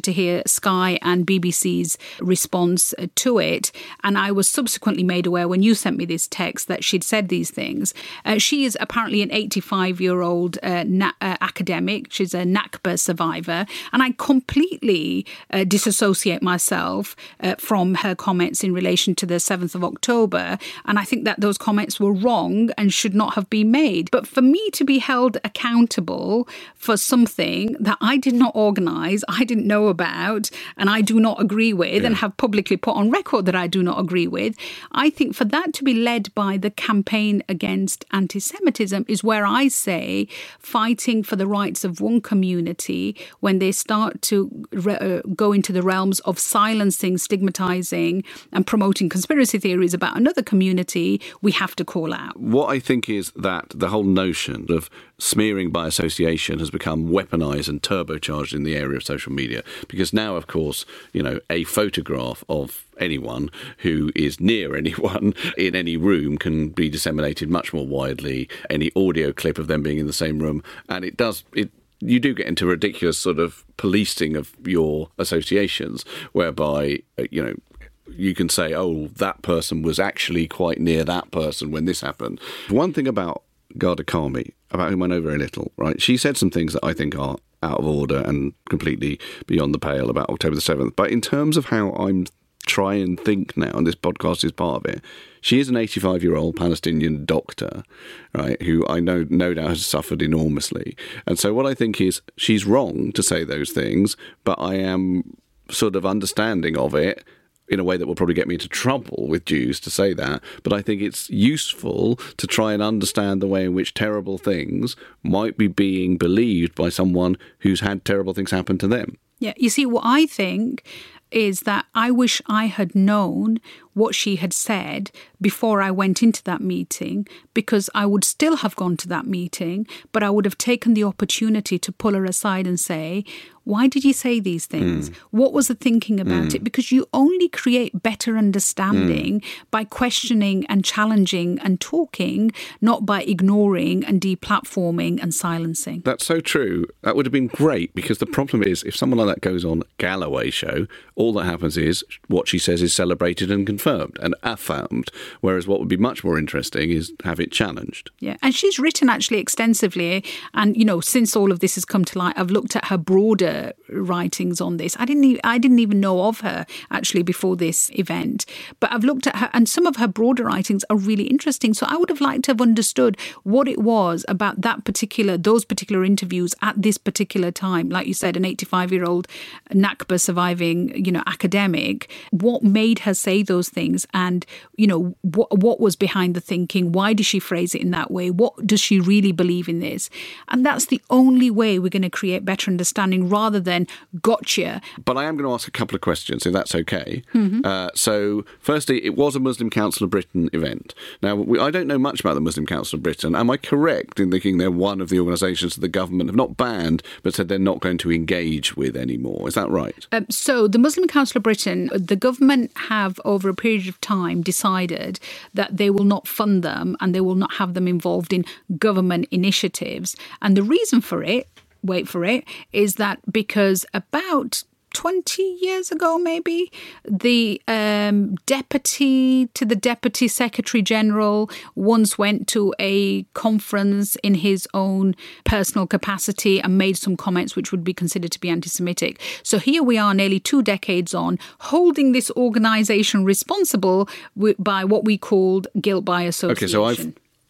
to hear Sky and B B C's response to it. And I was subsequently made aware when you sent me this text that she'd said these things. Uh, she is apparently an eighty-five-year-old uh, na- uh, academic. She's a Nakba survivor. And I completely uh, disassociate myself uh, from her comments in relation to the seventh of October. And I think that those comments were wrong and should not have been made. But for me to be held accountable for something that I did not organise, I didn't know about, and I do not agree with, yeah. and have publicly put on record that I do not agree with, I think for that to be led by the campaign against anti-Semitism is where I say fighting for the rights of one community, when they start to re- uh, go into the realms of silencing, stigmatising and promoting conspiracy theories about another community, we have to call out. What I think is that the whole notion of smearing by association has become weaponised and turbocharged in the area of social media, because now, of course, you know, a photograph of anyone who is near anyone in any room can be disseminated much more widely, any audio clip of them being in the same room, and it does it you do get into ridiculous sort of policing of your associations, whereby, you know, you can say, oh, that person was actually quite near that person when this happened. One thing about Ghada Kami, about whom I know very little, right? She said some things that I think are out of order and completely beyond the pale about October the seventh. But in terms of how I'm try and think now, and this podcast is part of it, she is an eighty-five-year-old Palestinian doctor, right, who I know no doubt has suffered enormously. And so what I think is she's wrong to say those things, but I am sort of understanding of it in a way that will probably get me into trouble with Jews to say that. But I think it's useful to try and understand the way in which terrible things might be being believed by someone who's had terrible things happen to them. Yeah, you see, what I think is that I wish I had known what she had said before I went into that meeting, because I would still have gone to that meeting, but I would have taken the opportunity to pull her aside and say, why did you say these things? Mm. What was the thinking about mm. it? Because you only create better understanding mm. by questioning and challenging and talking, not by ignoring and deplatforming and silencing. That's so true. That would have been great, because the problem is if someone like that goes on Galloway show, all that happens is what she says is celebrated and confirmed and affirmed, whereas what would be much more interesting is have it challenged. Yeah, and she's written actually extensively, and, you know, since all of this has come to light, I've looked at her broader writings on this. I didn't even, I didn't even know of her actually before this event, but I've looked at her, and some of her broader writings are really interesting. So I would have liked to have understood what it was about that particular, those particular interviews at this particular time. Like you said, an eighty-five-year-old Nakba surviving, you know, academic. What made her say those things, and, you know, what what was behind the thinking? Why did she phrase it in that way? What does she really believe in this? And that's the only way we're going to create better understanding, rather than gotcha. But I am going to ask a couple of questions, if that's okay. Mm-hmm. Uh, so, firstly, it was a Muslim Council of Britain event. Now, we, I don't know much about the Muslim Council of Britain. Am I correct in thinking they're one of the organisations that the government have not banned, but said they're not going to engage with anymore? Is that right? Um, so, the Muslim Council of Britain, the government have, over a period of time, decided that they will not fund them and they will not have them involved in government initiatives. And the reason for it, wait for it, is that because about twenty years ago, maybe, the um, deputy to the Deputy Secretary General once went to a conference in his own personal capacity and made some comments which would be considered to be anti-Semitic. So here we are nearly two decades on, holding this organisation responsible by what we called guilt by association. Okay, so I've...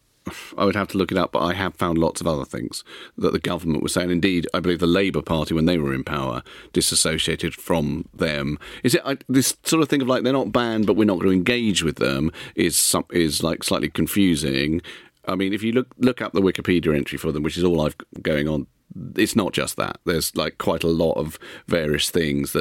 I would have to look it up, but I have found lots of other things that the government was saying. Indeed, I believe the Labour Party, when they were in power, disassociated from them. Is it I, this sort of thing of like they're not banned, but we're not going to engage with them is some, is like slightly confusing. I mean, if you look look up the Wikipedia entry for them, which is all I've going on, it's not just that. There's like quite a lot of various things that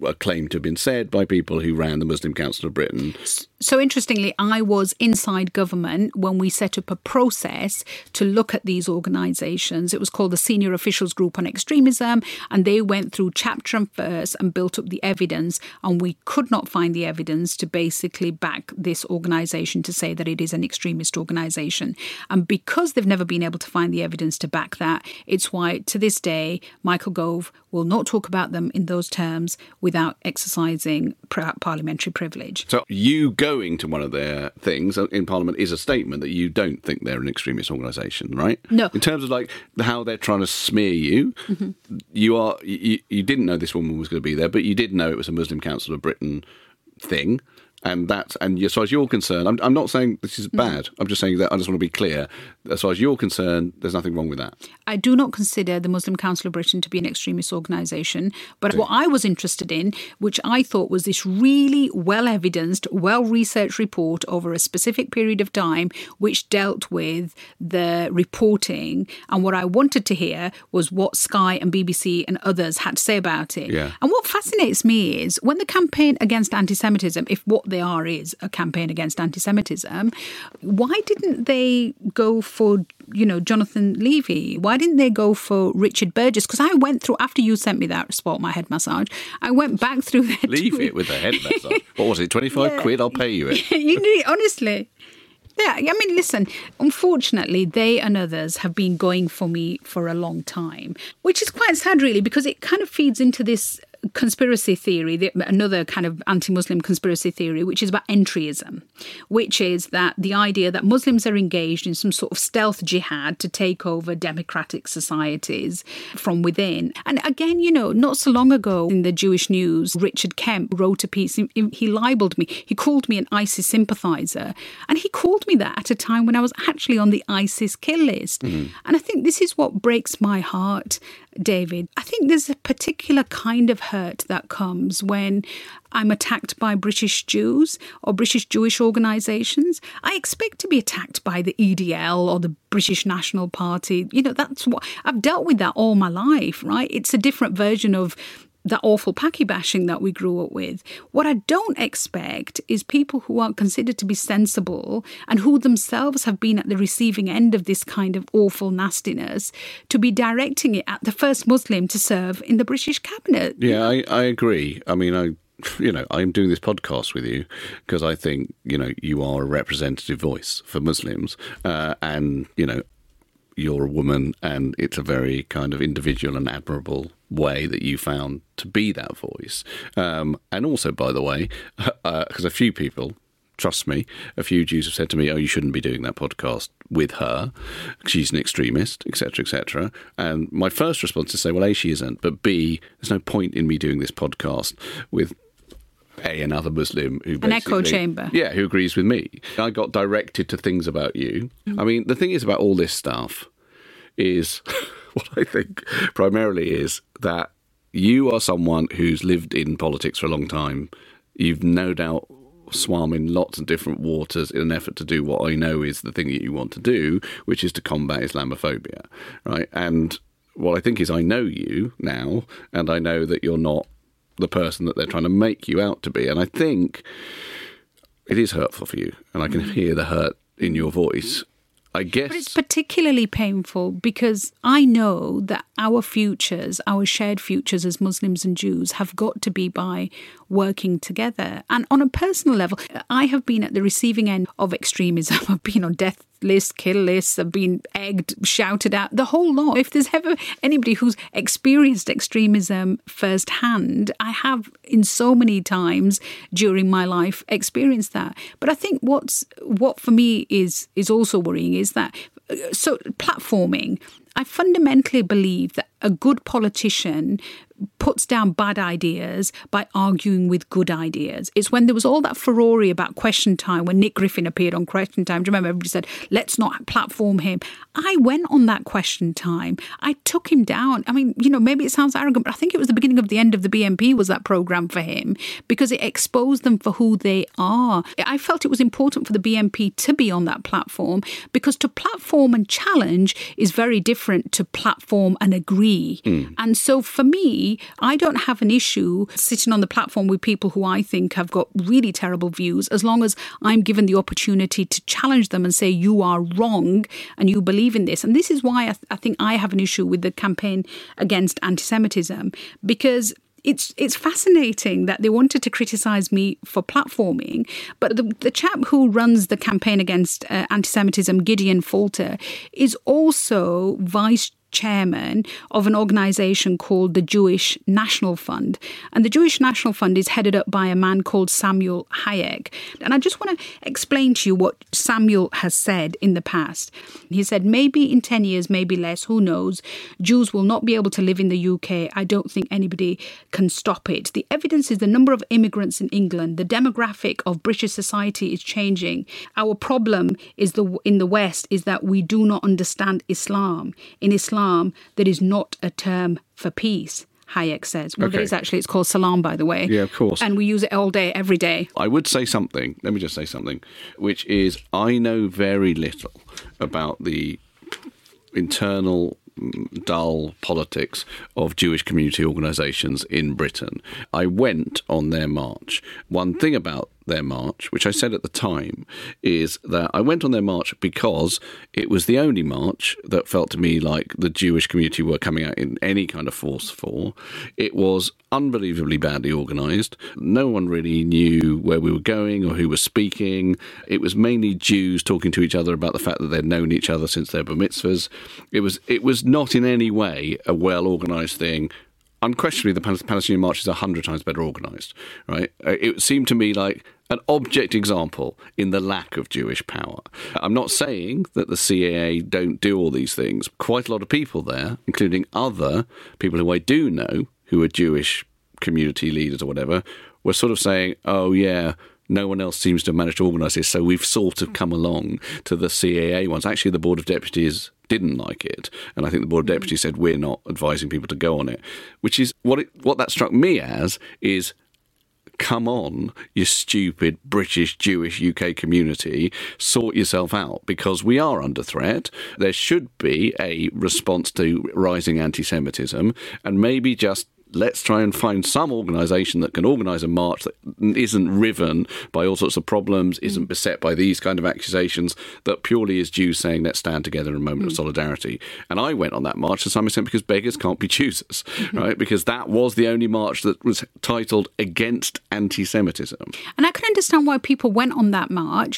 are claimed to have been said by people who ran the Muslim Council of Britain. So interestingly, I was inside government when we set up a process to look at these organisations. It was called the Senior Officials Group on Extremism, and they went through chapter and verse and built up the evidence, and we could not find the evidence to basically back this organisation to say that it is an extremist organisation. And because they've never been able to find the evidence to back that, it's why to this day Michael Gove will not talk about them in those terms without exercising parliamentary privilege. So you going to one of their things in Parliament is a statement that you don't think they're an extremist organisation, right? No. In terms of like how they're trying to smear you, mm-hmm. you are you, you didn't know this woman was going to be there, but you did know it was a Muslim Council of Britain thing. And that's, and as far as you're concerned, I'm, I'm not saying this is bad. I'm just saying that I just want to be clear. As far as you're concerned, there's nothing wrong with that. I do not consider the Muslim Council of Britain to be an extremist organisation. But what I was interested in, which I thought was this really well-evidenced, well-researched report over a specific period of time, which dealt with the reporting. And what I wanted to hear was what Sky and B B C and others had to say about it. Yeah. And what fascinates me is when the campaign against anti-Semitism, if what they are is a campaign against anti-Semitism, why didn't they go for, you know, Jonathan Levy? Why didn't they go for Richard Burgess? Because I went through, after you sent me that spot, my head massage, I went back through their Leave tweet. it with the head massage. What was it, twenty-five Yeah. quid? I'll pay you it. You need, honestly. Yeah, I mean, listen, unfortunately, they and others have been going for me for a long time, which is quite sad, really, because it kind of feeds into this conspiracy theory, the, another kind of anti-Muslim conspiracy theory, which is about entryism, which is that the idea that Muslims are engaged in some sort of stealth jihad to take over democratic societies from within. And again, you know, not so long ago in the Jewish News, Richard Kemp wrote a piece, he libelled me, he called me an ISIS sympathiser, and he called me that at a time when I was actually on the ISIS kill list. Mm. And I think this is what breaks my heart, David. I think there's a particular kind of hurt that comes when I'm attacked by British Jews or British Jewish organisations. I expect to be attacked by the E D L or the British National Party. You know, that's what I've dealt with that all my life, right? It's a different version of that awful Paki bashing that we grew up with. What I don't expect is people who are considered to be sensible and who themselves have been at the receiving end of this kind of awful nastiness to be directing it at the first Muslim to serve in the British cabinet. Yeah, I, I agree. I mean, I, you know, I'm doing this podcast with you because I think, you know, you are a representative voice for Muslims uh, and, you know, you're a woman and it's a very kind of individual and admirable way that you found to be that voice. Um, and also, by the way, because uh, a few people, trust me, a few Jews have said to me, oh, you shouldn't be doing that podcast with her. She's an extremist, et cetera, et cetera. And my first response is to say, well, A, she isn't, but B, there's no point in me doing this podcast with A, another Muslim who an echo chamber. Yeah, who agrees with me. I got directed to things about you. Mm. I mean, the thing is about all this stuff is what I think primarily is that you are someone who's lived in politics for a long time. You've no doubt swum in lots of different waters in an effort to do what I know is the thing that you want to do, which is to combat Islamophobia, right? And what I think is I know you now, and I know that you're not the person that they're trying to make you out to be. And I think it is hurtful for you, and I can hear the hurt in your voice. I guess. But it's particularly painful because I know that our futures, our shared futures as Muslims and Jews have got to be by working together. And on a personal level, I have been at the receiving end of extremism. I've been on death lists, kill lists, I've been egged, shouted at, the whole lot. If there's ever anybody who's experienced extremism firsthand, I have in so many times during my life experienced that. But I think what's what for me is is also worrying is that so platforming. I fundamentally believe that a good politician puts down bad ideas by arguing with good ideas. It's when there was all that furore about Question Time, when Nick Griffin appeared on Question Time. Do you remember everybody said, let's not platform him? I went on that Question Time. I took him down. I mean, you know, maybe it sounds arrogant, but I think it was the beginning of the end of the B N P was that programme for him because it exposed them for who they are. I felt it was important for the B N P to be on that platform because to platform and challenge is very different to platform and agree. Mm. And so for me, me, I don't have an issue sitting on the platform with people who I think have got really terrible views, as long as I'm given the opportunity to challenge them and say, you are wrong and you believe in this. And this is why I, th- I think I have an issue with the campaign against anti-Semitism, because It's it's fascinating that they wanted to criticise me for platforming, but the, the chap who runs the campaign against uh, anti-Semitism, Gideon Falter, is also vice chairman of an organisation called the Jewish National Fund. And the Jewish National Fund is headed up by a man called Samuel Hayek. And I just want to explain to you what Samuel has said in the past. He said, maybe in ten years, maybe less, who knows, Jews will not be able to live in the U K. I don't think anybody can stop it. The evidence is the number of immigrants in England. The demographic of British society is changing. Our problem is the in the West is that we do not understand Islam. In Islam, there is not a term for peace, Hayek says. Well, okay. there is actually. It's called salam, by the way. Yeah, of course. And we use it all day, every day. I would say something, let me just say something, which is I know very little about the internal dull politics of Jewish community organisations in Britain. I went on their march. One thing about their march, which I said at the time, is that I went on their march because it was the only march that felt to me like the Jewish community were coming out in any kind of force for. It was unbelievably badly organised. No one really knew where we were going or who was speaking. It was mainly Jews talking to each other about the fact that they'd known each other since their bar mitzvahs. It was, it was not in any way a well-organised thing. Unquestionably, the Palestinian March is a hundred times better organised, right? It seemed to me like an object example in the lack of Jewish power. I'm not saying that the C A A don't do all these things. Quite a lot of people there, including other people who I do know, who are Jewish community leaders or whatever, were sort of saying, oh, yeah, no one else seems to have managed to organise this, so we've sort of come along to the C A A ones. Actually, the Board of Deputies didn't like it, and I think the Board of Deputies said we're not advising people to go on it, which is what it, what that struck me as is, come on, you stupid British Jewish U K community, sort yourself out, because we are under threat. There should be a response to rising anti-Semitism, and maybe just let's try and find some organisation that can organise a march that isn't riven by all sorts of problems, isn't beset by these kind of accusations, that purely is Jews saying, let's stand together in a moment mm. of solidarity. And I went on that march to some extent because beggars can't be choosers, right? Because that was the only march that was titled Against Anti-Semitism. And I can understand why people went on that march.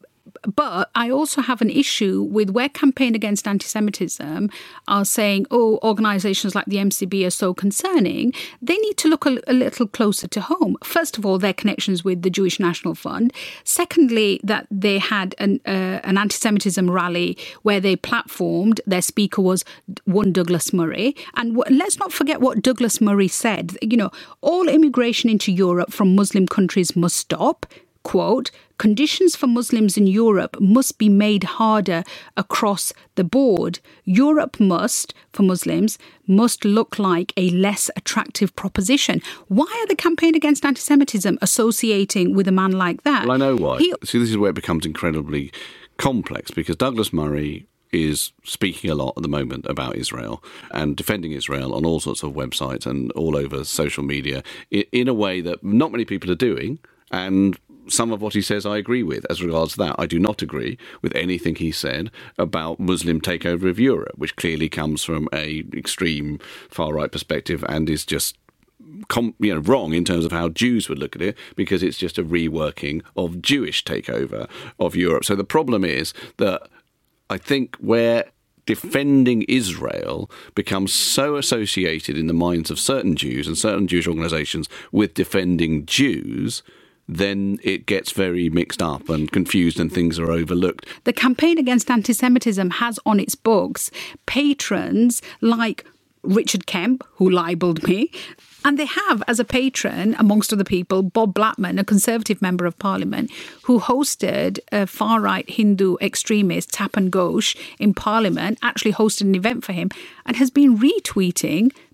But I also have an issue with where Campaign Against Anti-Semitism are saying, oh, organisations like the M C B are so concerning. They need to look a, a little closer to home. First of all, their connections with the Jewish National Fund. Secondly, that they had an, uh, an anti-Semitism rally where they platformed. Their speaker was one Douglas Murray. And w- let's not forget what Douglas Murray said. You know, all immigration into Europe from Muslim countries must stop. Quote, conditions for Muslims in Europe must be made harder across the board. Europe must, for Muslims, must look like a less attractive proposition. Why are the Campaign Against Anti-Semitism associating with a man like that? Well, I know why. He- See, this is where it becomes incredibly complex, because Douglas Murray is speaking a lot at the moment about Israel and defending Israel on all sorts of websites and all over social media in a way that not many people are doing. And some of what he says I agree with. As regards to that, I do not agree with anything he said about Muslim takeover of Europe, which clearly comes from a extreme far-right perspective and is just Com, you know, wrong in terms of how Jews would look at it, because it's just a reworking of Jewish takeover of Europe. So the problem is that I think where defending Israel becomes so associated in the minds of certain Jews and certain Jewish organisations with defending Jews, then it gets very mixed up and confused and things are overlooked. The Campaign Against Anti-Semitism has on its books patrons like Richard Kemp, who libelled me, and they have as a patron, amongst other people, Bob Blackman, a Conservative Member of Parliament, who hosted a far-right Hindu extremist, Tapan Ghosh, in Parliament, actually hosted an event for him, and has been retweeting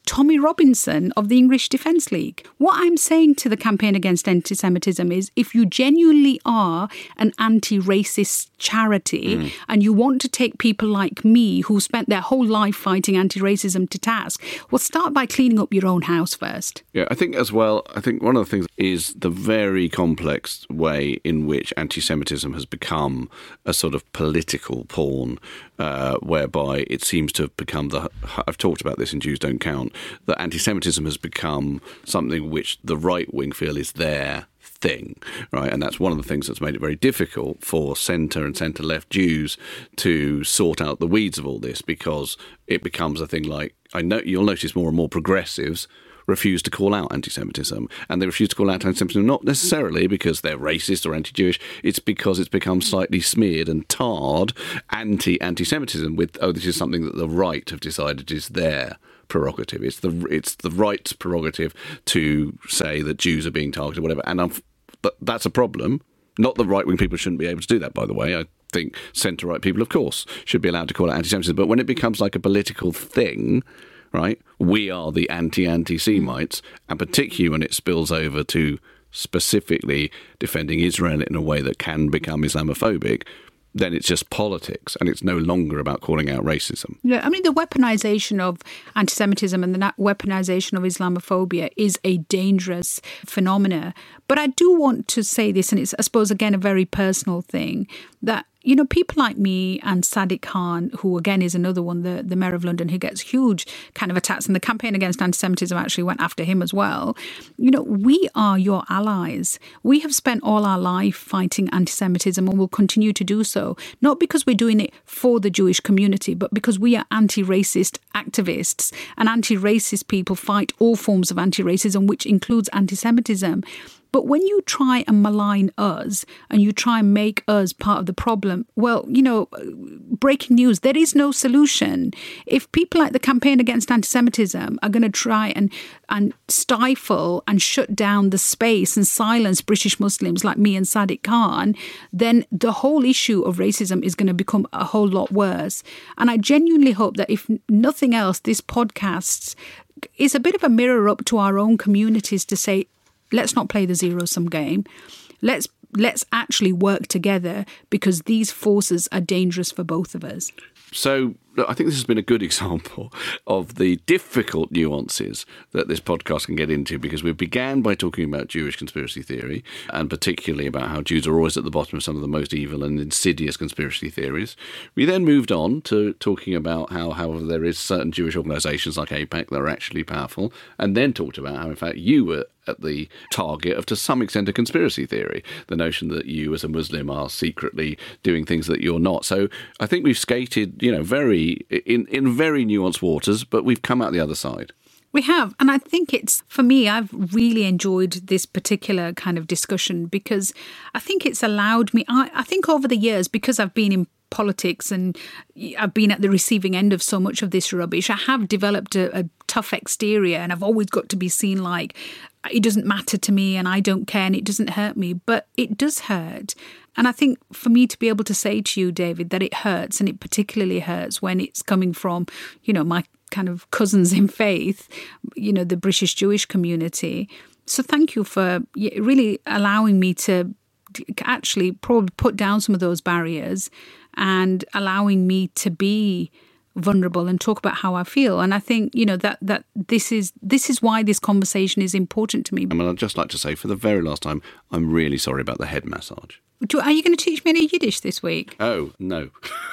Tommy Robinson of the English Defence League. What I'm saying to the campaign against anti-Semitism is if you genuinely are an anti-racist charity mm. and you want to take people like me who spent their whole life fighting anti-racism to task, well, start by cleaning up your own house first. Yeah, I think as well, I think one of the things is the very complex way in which anti-Semitism has become a sort of political pawn, uh, whereby it seems to have become the, I've talked about this in Jews Don't Count, that anti-Semitism has become something which the right wing feel is their thing, right? And that's one of the things that's made it very difficult for centre and centre-left Jews to sort out the weeds of all this, because it becomes a thing like, I know you'll notice more and more progressives refuse to call out anti-Semitism, and they refuse to call out anti-Semitism not necessarily because they're racist or anti-Jewish, it's because it's become slightly smeared and tarred anti-anti-Semitism with, oh, this is something that the right have decided is their prerogative. It's the it's the right's prerogative to say that Jews are being targeted, whatever. And I'm, that's a problem. Not that right-wing people shouldn't be able to do that, by the way. I think centre-right people, of course, should be allowed to call it anti-Semitism. But when it becomes like a political thing, right, we are the anti-anti-Semites, and particularly when it spills over to specifically defending Israel in a way that can become Islamophobic, then it's just politics and it's no longer about calling out racism. Yeah, I mean, the weaponization of anti-Semitism and the weaponization of Islamophobia is a dangerous phenomena. But I do want to say this, and it's, I suppose, again, a very personal thing, that, you know, people like me and Sadiq Khan, who again is another one, the, the mayor of London, who gets huge kind of attacks, and the campaign against anti-Semitism actually went after him as well. You know, we are your allies. We have spent all our life fighting anti-Semitism and will continue to do so, not because we're doing it for the Jewish community, but because we are anti-racist activists, and anti-racist people fight all forms of anti-racism, which includes anti-Semitism. But when you try and malign us and you try and make us part of the problem, well, you know, breaking news, there is no solution. If people like the Campaign Against Anti-Semitism are going to try and, and stifle and shut down the space and silence British Muslims like me and Sadiq Khan, then the whole issue of racism is going to become a whole lot worse. And I genuinely hope that if nothing else, this podcast is a bit of a mirror up to our own communities to say, let's not play the zero-sum game. Let's let's actually work together, because these forces are dangerous for both of us. So look, I think this has been a good example of the difficult nuances that this podcast can get into, because we began by talking about Jewish conspiracy theory, and particularly about how Jews are always at the bottom of some of the most evil and insidious conspiracy theories. We then moved on to talking about how, however, there is certain Jewish organisations like AIPAC that are actually powerful, and then talked about how, in fact, you were at the target of, to some extent, a conspiracy theory, the notion that you as a Muslim are secretly doing things that you're not. So I think we've skated, you know, very in, in very nuanced waters, but we've come out the other side. We have. And I think it's, for me, I've really enjoyed this particular kind of discussion, because I think it's allowed me, I, I think over the years, because I've been in politics and I've been at the receiving end of so much of this rubbish, I have developed a, a tough exterior, and I've always got to be seen like it doesn't matter to me and I don't care and it doesn't hurt me. But it does hurt. And I think for me to be able to say to you, David, that it hurts, and it particularly hurts when it's coming from, you know, my kind of cousins in faith, you know, the British Jewish community. So thank you for really allowing me to actually probably put down some of those barriers and allowing me to be vulnerable and talk about how I feel. And I think, you know, that that this is this is why this conversation is important to me. I mean, I'd just like to say for the very last time, I'm really sorry about the head massage. Do, are you going to teach me any Yiddish this week? Oh, no.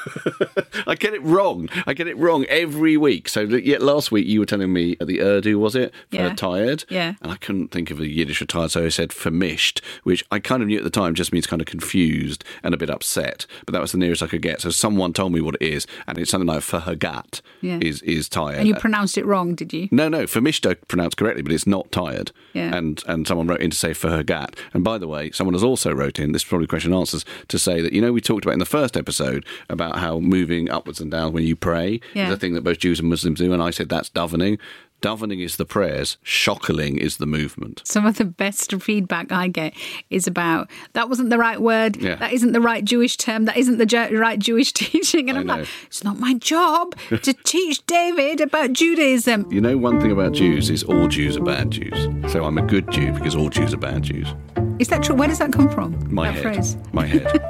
I get it wrong. I get it wrong every week. So yet last week you were telling me the Urdu, was it? For yeah. tired. Yeah. And I couldn't think of a Yiddish for tired, so I said vermischt, which I kind of knew at the time just means kind of confused and a bit upset. But that was the nearest I could get. So someone told me what it is, and it's something like vergat yeah. is, is tired. And you pronounced it wrong, did you? No, no. Vermischt I pronounced correctly, but it's not tired. Yeah. And, and someone wrote in to say vergat. And by the way, someone has also wrote in, this is probably question and answers to say that, you know, we talked about in the first episode about how moving upwards and down when you pray yeah. is a thing that both Jews and Muslims do, and I said that's davening. Davening is the prayers, shockling is the movement. Some of the best feedback I get is about, that wasn't the right word, yeah. that isn't the right Jewish term, that isn't the ju- right Jewish teaching. And I I'm know. like, it's not my job to teach David about Judaism. You know, one thing about Jews is all Jews are bad Jews. So I'm a good Jew because all Jews are bad Jews. Is that true? Where does that come from? My that head. phrase? My head.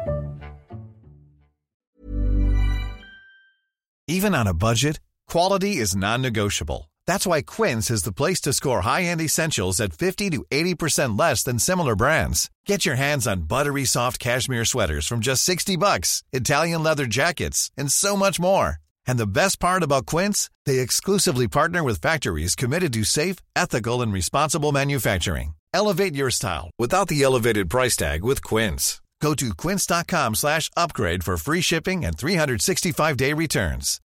Even on a budget, quality is non-negotiable. That's why Quince is the place to score high-end essentials at fifty to eighty percent less than similar brands. Get your hands on buttery soft cashmere sweaters from just sixty bucks, Italian leather jackets, and so much more. And the best part about Quince, they exclusively partner with factories committed to safe, ethical, and responsible manufacturing. Elevate your style without the elevated price tag with Quince. Go to quince.com slash upgrade for free shipping and three sixty-five day returns.